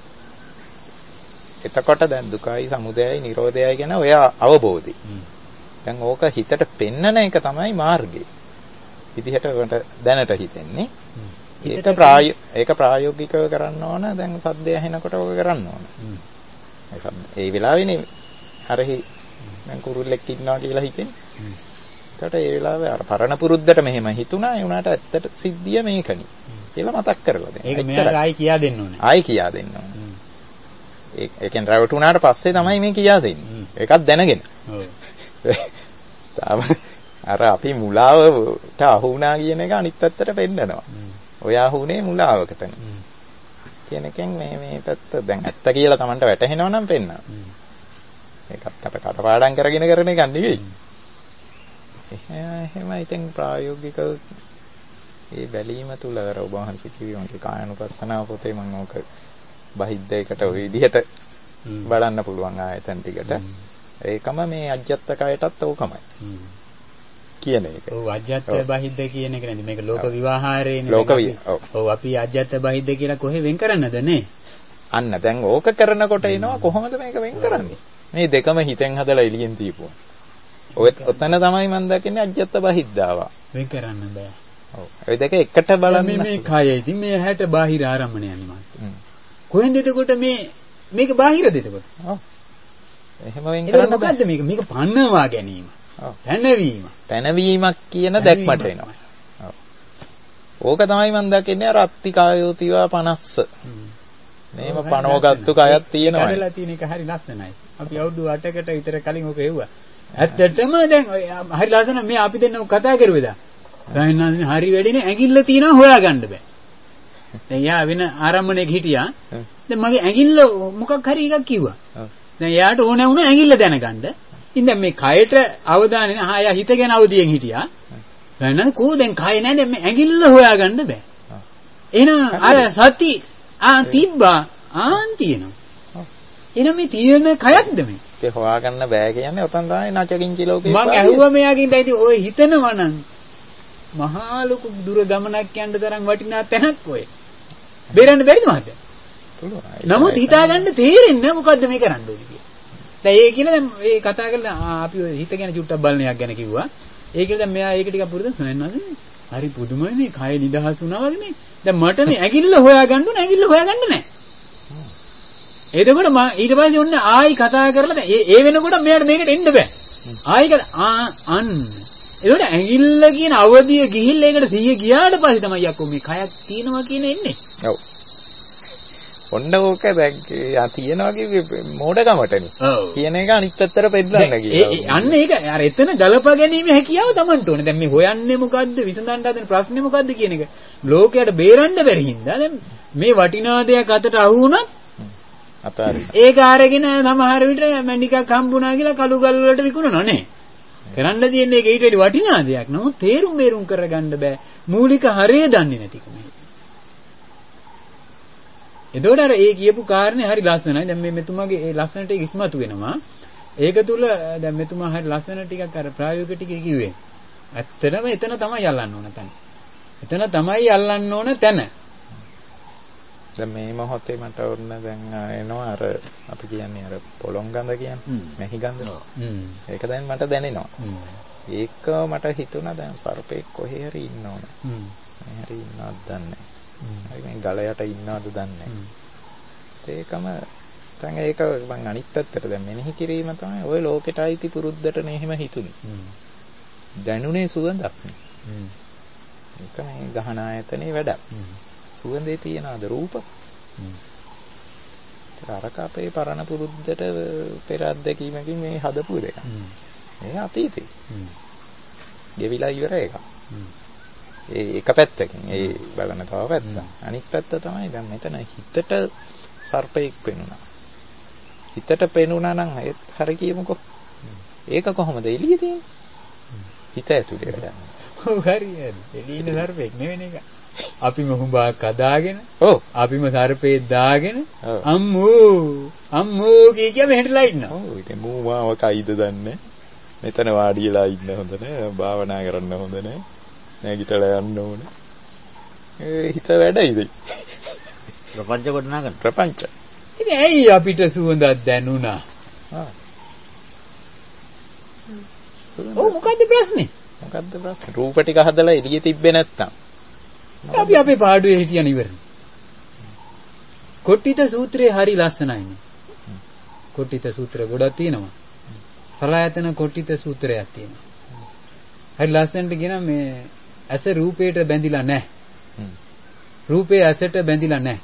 B: එතකොට දැන් දුකයි සමුදයයි නිරෝධයයි කියන ඔය අවබෝධي. දැන් ඕක හිතට පෙන්නන එක තමයි මාර්ගය. විදිහට දැනට හිතෙන්නේ. ඒක ප්‍රායෝ ඒක ප්‍රායෝගිකව කරන්න ඕන. දැන් සද්දය ඇහෙනකොට ඔක කරන්න ඕන. ඒ වෙලාවේනේ හරි දැන් කුරුල්ලෙක් ඉන්නවා කියලා හිතෙන්නේ. ඒකට ඒ වෙලාවේ අර පරණ පුරුද්දට මෙහෙම හිතුණා. ඒ උනාට ඇත්තට සිද්ධිය මේකනේ කියලා මතක් කරලා දෙන්න.
A: ඒක මෙයාට ආයි කියා දෙන්න ඕනේ.
B: ආයි කියා දෙන්න ඕනේ. ඒ ඒ කියන්නේ රැවටුණාට පස්සේ තමයි මේ කියා දෙන්නේ. ඒකත් දැනගෙන. ඔව්. තාම අර අපි මුලාවට අහු වුණා කියන එක අනිත් පැත්තට පෙන්නනවා. ඔය අහුනේ මුලාවකටනේ. කියන එකෙන් මේ මේ පැත්ත දැන් ඇත්ත කියලා Tamanට වැටහෙනවා නම් පෙන්නනවා. ඒකත් අර කටපාඩම් කරගෙන කරන එක නෙවෙයි. එහෙම ඉතින් ප්‍රායෝගිකව ඒ බැලීම තුල අර ඔබ වහන්සේ කිව්වා මගේ කායනුපස්සනාව පොතේ මම ඕක බහිද්දයකට ওই විදිහට බලන්න පුළුවන් ආයතන ටිකට. ඒකම මේ අජ්ජත් කයටත් ඕකමයි. කියන එක.
A: ඔව් අජ්ජත් බහිද්ද කියන එක නේද මේක ලෝක විවාහාරේනේ.
B: ලෝක විවාහ.
A: ඔව් අපි අජ්ජත් බහිද්ද කියලා කොහෙ වෙන් කරන්නද නේ?
B: අන්න දැන් ඕක කරනකොට එනවා කොහොමද මේක වෙන් කරන්නේ? මේ දෙකම හිතෙන් හදලා එළියෙන් තියපුවා. ඔය ඔතන තමයි මම දකින්නේ අජ්ජත් බහිද්දාව.
A: වෙන් කරන්න බෑ.
B: ඔව්. ඔය දෙක එකට බලන්න.
A: මේ මේ කය ඉතින් මේ හැට බාහිර ආරම්මණයන්නේ මම. කොහෙන්ද එතකොට මේ මේක බාහිරද එතකොට? ඔව්. එහෙම වෙන් කරන්න බෑ. මොකද්ද මේක? මේක පන්නවා ගැනීම. ඔව්. පැනවීම.
B: පැනවීමක් කියන දැක්මට එනවා. ඔව්. ඕක තමයි මම දකින්නේ අර අත්තිකායෝතිවා පනස්ස. මේම පනවගත්තු කයක් තියෙනවා.
A: කඩලා තියෙන එක හරි ලස්සනයි. අපි අවුරුදු අටකට විතර කලින් ඕක එව්වා. ඇත්තටම දැන් හරි ලස්සන මේ අපි දෙන්නම කතා කරුවේද? ගායනාදී හරි වැඩිනේ ඇඟිල්ල තියනවා හොයාගන්න බෑ. දැන් යා වෙන ආරම්භණයක හිටියා. දැන් මගේ ඇඟිල්ල මොකක් හරි එකක් කිව්වා. දැන් යාට ඕන වුණා ඇඟිල්ල දැනගන්න. ඉතින් දැන් මේ කයට අවධානය නේ. ආ යා හිත ගැන අවදියෙන් හිටියා. දැන් කෝ දැන් කය නෑ දැන් මේ ඇඟිල්ල හොයාගන්න බෑ. එහෙනම් අර සති ආ තිබ්බා ආන් තියෙනවා. එහෙනම් මේ තියෙන කයක්ද මේ?
B: ඒක හොයාගන්න බෑ කියන්නේ ඔතන තමයි නැචකින්චි ලෝකේ.
A: මම ඇහුවා මෙයාගෙන් දැන් ඉතින් ඔය හිතනවා නම් මහා ලොකු දුර ගමනක් යන්න තරම් වටිනා තැනක් ඔය. බේරන්න බැරිද මහත්තයා? පුළුවන්. නමුත් හිතාගන්න තේරෙන්නේ මොකද්ද මේ කරන්න ඕනේ කියලා. දැන් ඒ කියලා දැන් මේ කතා කරලා අපි ඔය හිත ගැන චුට්ටක් බලන එකක් ගැන කිව්වා. ඒ කියලා දැන් මෙයා ඒක ටිකක් පුරුදු වෙනවා. හරි පුදුමයි මේ කය නිදහස් වුණා වගේ මේ. දැන් මට මේ ඇඟිල්ල හොයාගන්න ඕනේ ඇඟිල්ල හොයාගන්න නැහැ. එතකොට මම ඊට පස්සේ ඔන්න ආයි කතා කරලා දැන් ඒ ඒ වෙනකොට මෙයාට මේකට එන්න බෑ. ආයි ආ අන්න. එතකොට ඇඟිල්ල කියන අවදිය ගිහිල්ලා ඒකට සිහිය ගියාට පස්සේ තමයි යකෝ මේ කයක් තියෙනවා කියන එන්නේ.
B: ඔව්. ඔන්න ඕක දැන් යා තියනවා කිව්වේ මෝඩකමටනේ. ඔව්. කියන එක අනිත් පැත්තට පෙන්නන්න කියලා.
A: අන්න ඒක අර එතන ගලපා ගැනීම හැකියාව Tamanට ඕනේ. දැන් මේ හොයන්නේ මොකද්ද විසඳන්න හදන ප්‍රශ්නේ මොකද්ද කියන එක ලෝකයට බේරන්න බැරි හින්දා දැන් මේ වටිනා දෙයක් අතට අහු වුණත්
B: අතාරින්න.
A: ඒක අරගෙන සමහර විට මැණිකක් හම්බුණා කියලා කළු ගල් වලට විකුණනවා නේ. කරන්න තියෙන්නේ ඒක ඊට වඩා වටිනා දෙයක්. නමුත් තේරුම් බේරුම් කරගන්න බෑ. මූලික හරය දන්නේ නැතිකම. එතකොට අර ඒ කියපු කාරණේ හරි ලස්සනයි. දැන් මේ මෙතුමාගේ ඒ ලස්සනට ඒක ඉස්මතු වෙනවා. ඒක තුල දැන් මෙතුමා හරි ලස්සන ටිකක් අර ප්‍රායෝගික ටික කිව්වේ. ඇත්තටම එතන තමයි යල්ලන්න ඕන තැන. එතන තමයි යල්ලන්න ඕන තැන.
B: දැන් මේ මොහොතේ මට ඕන දැන් එනවා අර අපි කියන්නේ අර පොළොන් ගඳ කියන්නේ මෙහි ගඳ. ඒක දැන් මට දැනෙනවා. ඒක මට හිතුණා දැන් සර්පෙක් කොහේ හරි ඉන්න ඕන. මේ හරි ඉන්නවද දන්නේ නැහැ. හරි මේ ගල යට ඉන්නවද දන්නේ නැහැ. ඒකම දැන් ඒක මං අනිත් පැත්තට දැන් මෙනෙහි කිරීම තමයි ওই ලෝකෙට අයිති පුරුද්දටනේ එහෙම හිතුනේ. දැනුනේ සුවඳක් නේ. ඒක මේ ගහන ආයතනේ වැඩක්. සුවඳේ තියනවාද රූප? අරක අපේ පරණ පුරුද්දට පෙර අත්දැකීමකින් මේ හදපු දෙයක්. මේ අතීතේ. ගෙවිලා ඉවර එක. ඒ එක පැත්තකින් ඒ බලන තව පැත්ත. අනිත් පැත්ත තමයි දැන් මෙතන හිතට සර්පෙක් වෙනුණා. හිතට පෙනුණා නම් ඒත් හරි කියමුකෝ. ඒක කොහොමද එළිය තියෙන්නේ? හිත ඇතුලේ වැඩ.
A: ඔව් හරියට. එළියේ සර්පෙක් නෙවෙයි එක. අපිම හුඹක් අදාගෙන
B: ඔව්
A: අපිම සර්පේ දාගෙන අම්මෝ අම්මෝ කිය කිය මෙහෙටලා ඉන්නවා.
B: ඔව් ඉතින් මූ මාව කයිද දන්නේ. මෙතන වාඩිලා ඉන්න හොඳ නෑ. භාවනා කරන්න හොඳ නෑ. නැගිටලා යන්න ඕනේ. ඒ හිත වැඩයිද?
C: ප්‍රපංච කොට නගන
B: ප්‍රපංච.
A: ඉතින් ඇයි අපිට සුවඳක් දැනුණා? ආ. ඔව් මොකද්ද ප්‍රශ්නේ?
B: මොකද්ද ප්‍රශ්නේ? රූප ටික හදලා එළියේ තිබ්බේ නැත්තම්.
A: අපි අපේ පාඩුවේ හිටියන ඉවරයි. කොට්ටිත සූත්‍රයේ හරි ලස්සනයිනේ. කොට්ටිත සූත්‍ර ගොඩක් තියෙනවා. සලායතන කොට්ටිත සූත්‍රයක් තියෙනවා. හරි ලස්සනට කියන මේ ඇස රූපයට බැඳිලා නැහැ. රූපේ ඇසට බැඳිලා නැහැ.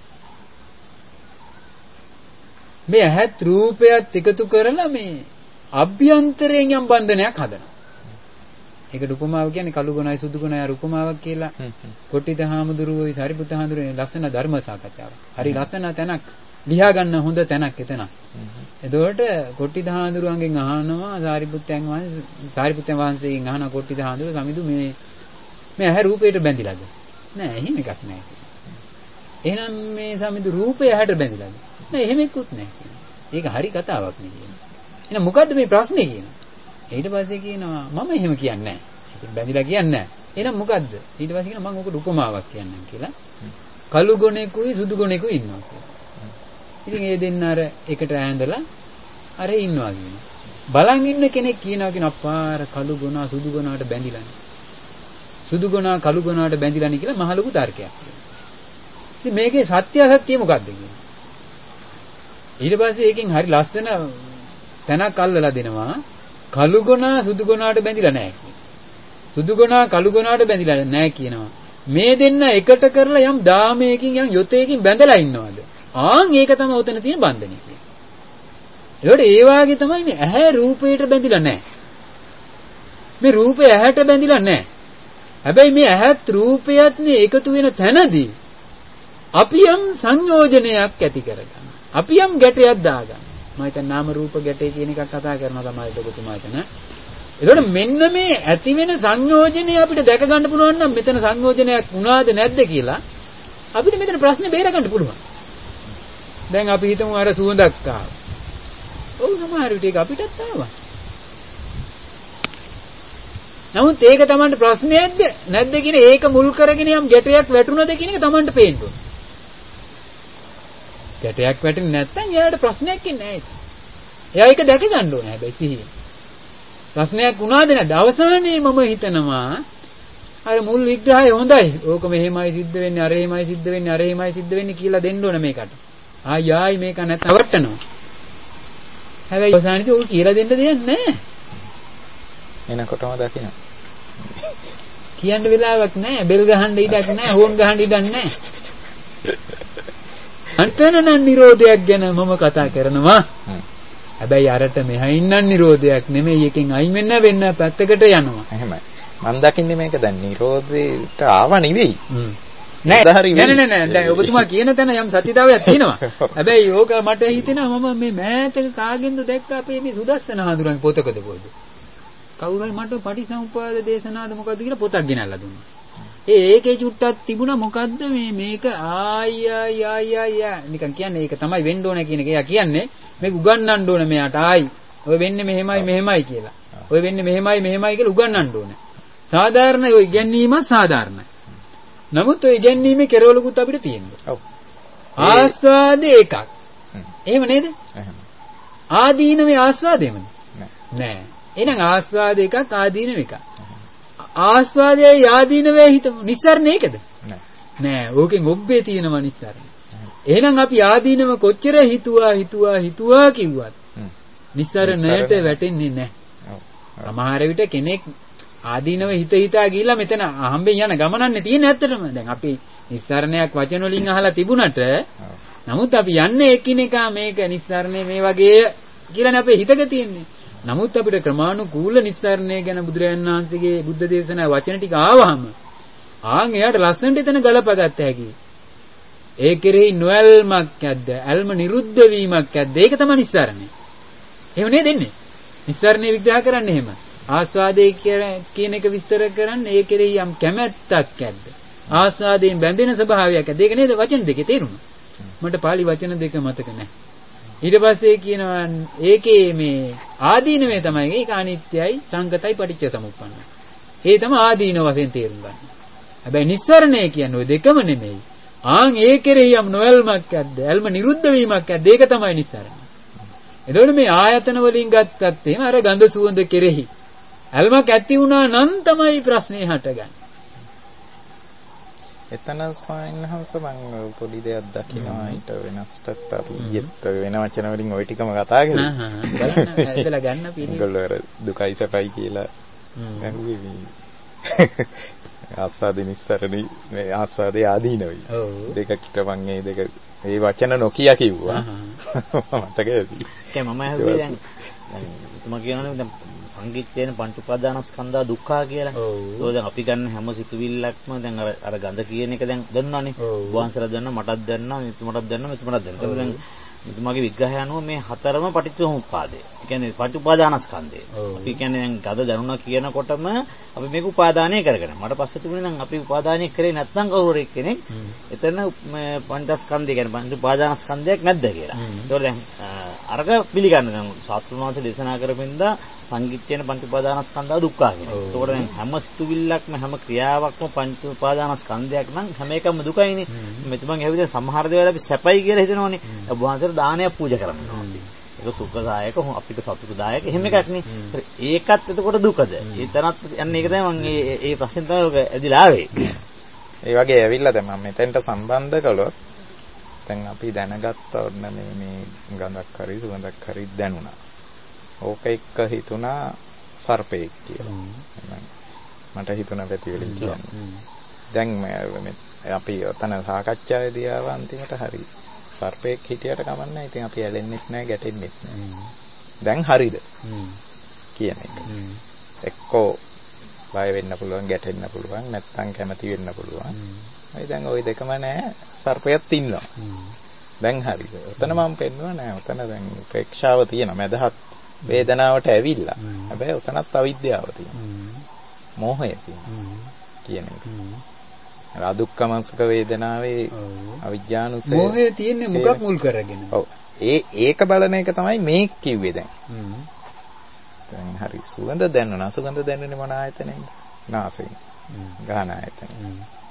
A: මේ ඇහත් රූපයත් එකතු කරලා මේ අභ්‍යන්තරයෙන් යම් බන්ධනයක් හදනවා. ඒකට උපමාව කියන්නේ කළු ගුණයි සුදු ගුණයි අර උපමාවක් කියලා. කොට්ටිත හාමුදුරුවෝයි සාරිපුත්ත හාමුදුරුවෝ ලස්සන ධර්ම සාකච්ඡාවක්. හරි ලස්සන තැනක් ලියා ගන්න හොඳ තැනක් එතන. එතකොට කොට්ටිත හාමුදුරුවන්ගෙන් අහනවා සාරිපුත්තයන් වහන්සේ සාරිපුත්තයන් වහන්සේගෙන් අහනවා කොට්ටිත හාමුදුරුවෝ සමිදු මේ මේ ඇහැ රූපයට බැඳිලාද? නෑ එහෙම එකක් නෑ. එහෙනම් මේ සමිදු රූපය ඇහැට බැඳිලාද? නෑ එහෙම එක්කුත් නෑ. ඒක හරි කතාවක් නේ. එහෙනම් මොකද්ද මේ ප්‍රශ්නේ කියන්නේ? ඊට පස්සේ කියනවා මම එහෙම කියන්නේ නැහැ. ඒක බැඳිලා කියන්නේ නැහැ. එහෙනම් මොකද්ද? ඊට පස්සේ කියනවා මම ඔකට උපමාවක් කියන්නම් කියලා. කළු ගොනෙකුයි සුදු ගොනෙකුයි ඉන්නවා කියලා. ඉතින් ඒ දෙන්න අර එකට ඈඳලා අර ඉන්නවා කියනවා. බලන් ඉන්න කෙනෙක් කියනවා කියන අපාර කළු ගොනා සුදු ගොනාට බැඳිලානේ. සුදු ගොනා කළු ගොනාට බැඳිලානේ කියලා මහ ලොකු තර්කයක්. ඉතින් මේකේ සත්‍ය අසත්‍ය මොකද්ද කියන්නේ? ඊට පස්සේ ඒකෙන් හරි ලස්සන තැනක් අල්ලලා දෙනවා. කළු ගොනා සුදු ගොනාට බැඳිලා නැහැ කියන. සුදු ගොනා කළු ගොනාට බැඳිලා නැහැ කියනවා. මේ දෙන්න එකට කරලා යම් දාමයකින් යම් යොතේකින් බැඳලා ඉන්නවද? ආන් ඒක තමයි උතන තියෙන බන්ධනය කියන්නේ. ඒකට ඒ වාගේ තමයි මේ ඇහැ රූපයට බැඳිලා නැහැ. මේ රූපය ඇහැට බැඳිලා නැහැ. හැබැයි මේ ඇහත් රූපයත් නේ එකතු වෙන තැනදී අපි යම් සංයෝජනයක් ඇති කරගන්න. අපි යම් ගැටයක් දාගන්න. මම හිතන්නේ නාම රූප ගැටේ කියන එකක් කතා කරනවා තමයි ඔබතුමා හිතන. ඒකට මෙන්න මේ ඇති වෙන සංයෝජනය අපිට දැක ගන්න පුළුවන් නම් මෙතන සංයෝජනයක් වුණාද නැද්ද කියලා අපිට මෙතන ප්‍රශ්නේ බේර ගන්න පුළුවන්. දැන් අපි හිතමු අර සුවඳක් ආවා. ඔව් සමහර විට ඒක අපිටත් ආවා. නමුත් ඒක Tamanට ප්‍රශ්නයක්ද නැද්ද කියන ඒක මුල් කරගෙන යම් ගැටයක් වැටුණද කියන එක Tamanට පේන්න ඕන. ගැටයක් වැටෙන්නේ නැත්නම් එයාට ප්‍රශ්නයක් ඉන්නේ නැහැ. එයා ඒක දැක ගන්න ඕනේ හැබැයි සිහියෙන්. ප්‍රශ්නයක් වුණාද නැද්ද? අවසානයේ මම හිතනවා අර මුල් විග්‍රහය හොඳයි. ඕක මෙහෙමයි සිද්ධ වෙන්නේ, අර එහෙමයි සිද්ධ වෙන්නේ, අර එහෙමයි සිද්ධ වෙන්නේ කියලා දෙන්න ඕන මේකට. ආයි ආයි මේක නැත්නම් වටනවා. හැබැයි අවසානයේදී ඕක කියලා දෙන්න දෙයක් නැහැ.
B: එනකොටම දකින්න.
A: කියන්න වෙලාවක් නැහැ. බෙල් ගහන්න ඉඩක් නැහැ. හෝන් ගහන්න ඉඩක් නැහැ. අන්තනන නිරෝධයක් ගැන මම කතා කරනවා. හැබැයි අරට මෙහා ඉන්න නිරෝධයක් නෙමෙයි එකෙන් අයින් වෙන්න වෙන්න පැත්තකට යනවා.
B: එහෙමයි. මම දකින්නේ මේක දැන් නිරෝධයට ආව නෙවෙයි.
A: නෑ නෑ නෑ දැන් ඔබතුමා කියන තැන යම් සත්‍යතාවයක් තියෙනවා. හැබැයි ඕක මට හිතෙනවා මම මේ මෑතක කාගෙන්ද දැක්ක අපේ මේ සුදස්සන හඳුරන් පොතකද පොද. කවුරු හරි මට පටිසමුපාද දේශනාද මොකද්ද කියලා පොතක් ගෙනල්ලා දුන්නා. ඒ ඒකේ චුට්ටක් තිබුණා මොකද්ද මේ මේක ආයි ආයි ආයි ආයි නිකන් කියන්නේ ඒක තමයි වෙන්න ඕන කියන එක. එයා කියන්නේ මේක උගන්වන්න ඕන මෙයාට ආයි. ඔය වෙන්නේ මෙහෙමයි මෙහෙමයි කියලා. ඔය වෙන්නේ මෙහෙමයි මෙහෙමයි කියලා උගන්වන්න ඕන. සාධාරණ ඔය ඉගැන්වීම සාධාරණයි. නමුත් ඔය ඉගැන්වීමේ කෙරවලුකුත් අපිට තියෙනවා. ඔව්. ආස්වාද එකක්. එහෙම නේද? එහෙම. ආදීනමේ ආස්වාදෙමද? නෑ. එහෙනම් ආස්වාද එකක් ආදීනම එකක්. ආස්වාදයේ ආදීනවේ හිතමු. නිස්සාරණ ඒකද? නෑ. නෑ. ඕකෙන් ඔබ්බේ තියෙනවා නිස්සාරණ. එහෙනම් අපි ආදීනව කොච්චර හිතුවා හිතුවා හිතුවා කිව්වත් නිස්සාරණයට වැටෙන්නේ නෑ. ඔව්. සමහර විට කෙනෙක් ආදීනව හිත හිතා ගිහිල්ලා මෙතන අහම්බෙන් යන ගමනන්නේ තියෙන ඇත්තටම. දැන් අපි නිස්සාරණයක් වචන වලින් අහලා තිබුණට නමුත් අපි යන්නේ එකිනෙකා මේක නිස්සාරණේ මේ වගේ කියලානේ අපේ හිතක තියෙන්නේ. නමුත් අපිට ක්‍රමානුකූල නිස්සාරණය ගැන බුදුරජාණන් වහන්සේගේ බුද්ධ දේශනා වචන ටික ආවහම ආන් එයාට ලස්සනට එතන ගලපගත්ත හැකි. ඒ කෙරෙහි නොඇල්මක් ඇද්ද? ඇල්ම නිරුද්ධ වීමක් ඇද්ද? ඒක තමයි නිස්සාරණය. එහෙම නේද දෙන්නේ? නිස්සාරණය විග්‍රහ කරන්නේ එහෙම. ආස්වාදයේ කියන එක විස්තර කරන්නේ ඒ කෙරෙහි යම් කැමැත්තක් ඇද්ද? ආස්වාදයෙන් බැඳෙන ස්වභාවයක් ඇද්ද? ඒක නේද වචන දෙකේ තේරුම. මට පාලි වචන දෙක මතක නැහැ. ඊට පස්සේ කියනවා ඒකේ මේ ආදීනවේ තමයි ඒක අනිත්‍යයි සංගතයි පටිච්ච සමුප්පන්නයි. ඒ තමයි ආදීන වශයෙන් තේරුම් ගන්න. හැබැයි නිස්සරණය කියන්නේ ඔය දෙකම නෙමෙයි. ආන් ඒ කෙරෙහි යම් නොයල්මක් ඇද්ද? ඇල්ම නිරුද්ධ වීමක් ඇද්ද? ඒක තමයි නිස්සරණය. එතකොට මේ ආයතන වලින් ගත්තත් එහෙම අර ගඳ සුවඳ කෙරෙහි ඇල්මක් ඇති වුණා නම් තමයි ප්‍රශ්නේ හටගන්නේ.
B: එතන සායනහස මම පොඩි දෙයක් දකිනවා ඊට වෙනස්ටත් අපි ඊත් වෙන වචන වලින් ওই ටිකම කතා කරා.
A: හා හා බලන්න ඇදලා ගන්න පිළිගන්න.
B: ඒගොල්ලෝ අර දුකයි සැපයි කියලා අහුවේ මේ ආස්වාද නිස්සරණි මේ ආස්වාදේ ආදීනවයි.
A: ඔව්.
B: දෙකට මම මේ දෙක මේ වචන නොකිය කිව්වා. මතකද?
C: ඒ මම අහුවේ දැන් දැන් තුමා කියනනේ දැන් සංගීතයෙන් පංච උපාදානස්කන්ධා දුක්ඛා කියලා. ඒක දැන් අපි ගන්න හැම සිතුවිල්ලක්ම දැන් අර අර ගඳ කියන එක දැන් දන්නවනේ. වංශලා දන්නවා, මටත් දන්නවා, මෙතුමටත් දන්නවා, මෙතුමටත් දන්නවා. ඒක දැන් මෙතුමාගේ විග්‍රහය අනුව මේ හතරම පටිච්චසමුප්පාදය. ඒ කියන්නේ පංච උපාදානස්කන්ධය. අපි කියන්නේ දැන් ගඳ දැනුණා කියනකොටම අපි මේක උපාදානය කරගෙන. මට පස්සේ තිබුණේ නම් අපි උපාදානය කරේ නැත්නම් කවුරු කෙනෙක් එතන පංචස්කන්ධය කියන්නේ පංච උපාදානස්කන්ධයක් නැද්ද කියලා. ඒකෝර දැන් අරක පිළිගන්න දැන් සාස්ත්‍රඥාන්ස දේශනා කරපින්දා සංගීතයෙන් පංච උපාදානස්කන්ධා දුක්ඛා කියනවා. ඒකෝර දැන් හැම සිතුවිල්ලක්ම හැම ක්‍රියාවක්ම පංච උපාදානස්කන්ධයක් නම් හැම එකම දුකයිනේ. මෙතුමන් ඇවිත් සමහර දේවල් අපි සැපයි කියලා හිතනවනේ. ඔබ වහන්සේට දානයක් පූජා කරනවා. ඒක සුඛදායක අපිට සතුටුදායක එහෙම එකක් නේ. ඒකත් එතකොට දුකද? ඒ තරත් යන්නේ ඒක තමයි මම මේ මේ ප්‍රශ්නේ තමයි ඔක ඇදිලා ආවේ.
B: ඒ වගේ ඇවිල්ලා දැන් මම මෙතෙන්ට සම්බන්ධ කළොත් දැන් අපි දැනගත්ත ඔන්න මේ මේ ගඳක් හරි සුගඳක් හරි දැනුණා. ඕක එක්ක හිතුණා සර්පෙක් කියලා. මට හිතුණා පැති වලින් කියන්නේ. දැන් අපි ඔතන සාකච්ඡාවේදී ආව අන්තිමට හරි සර්පෙක් හිටියට කමන්නේ. ඉතින් අපි ඇලෙන්නෙත් නැහැ, ගැටෙන්නෙත් නැහැ. දැන් හරිද? කියන එක. එක්කෝ බය වෙන්න පුළුවන්, ගැටෙන්න පුළුවන්, නැත්නම් කැමති වෙන්න පුළුවන්. ඒ දැන් ওই දෙකම නැහැ. සර්පයත් ඉන්නවා. දැන් හරිද? ඔතන මම පෙන්නුවා නෑ. ඔතන දැන් ප්‍රේක්ෂාව තියෙනවා. මදහත් වේදනාවට ඇවිල්ලා. හැබැයි ඔතනත් අවිද්‍යාව තියෙනවා. මෝහය තියෙනවා. කියන එක. අදුක්ඛම සුඛ වේදනාවේ අවිජ්ජානුසය
A: මොහේ තියෙන්නේ මොකක් මුල් කරගෙන?
B: ඔව්. ඒ ඒක බලන එක තමයි මේ කිව්වේ දැන්. දැන් හරි සුගඳ දැනනවා. සුගඳ දැනෙන්නේ මොන ආයතනෙන්ද? නාසයෙන්. ගාන ආයතනෙන්.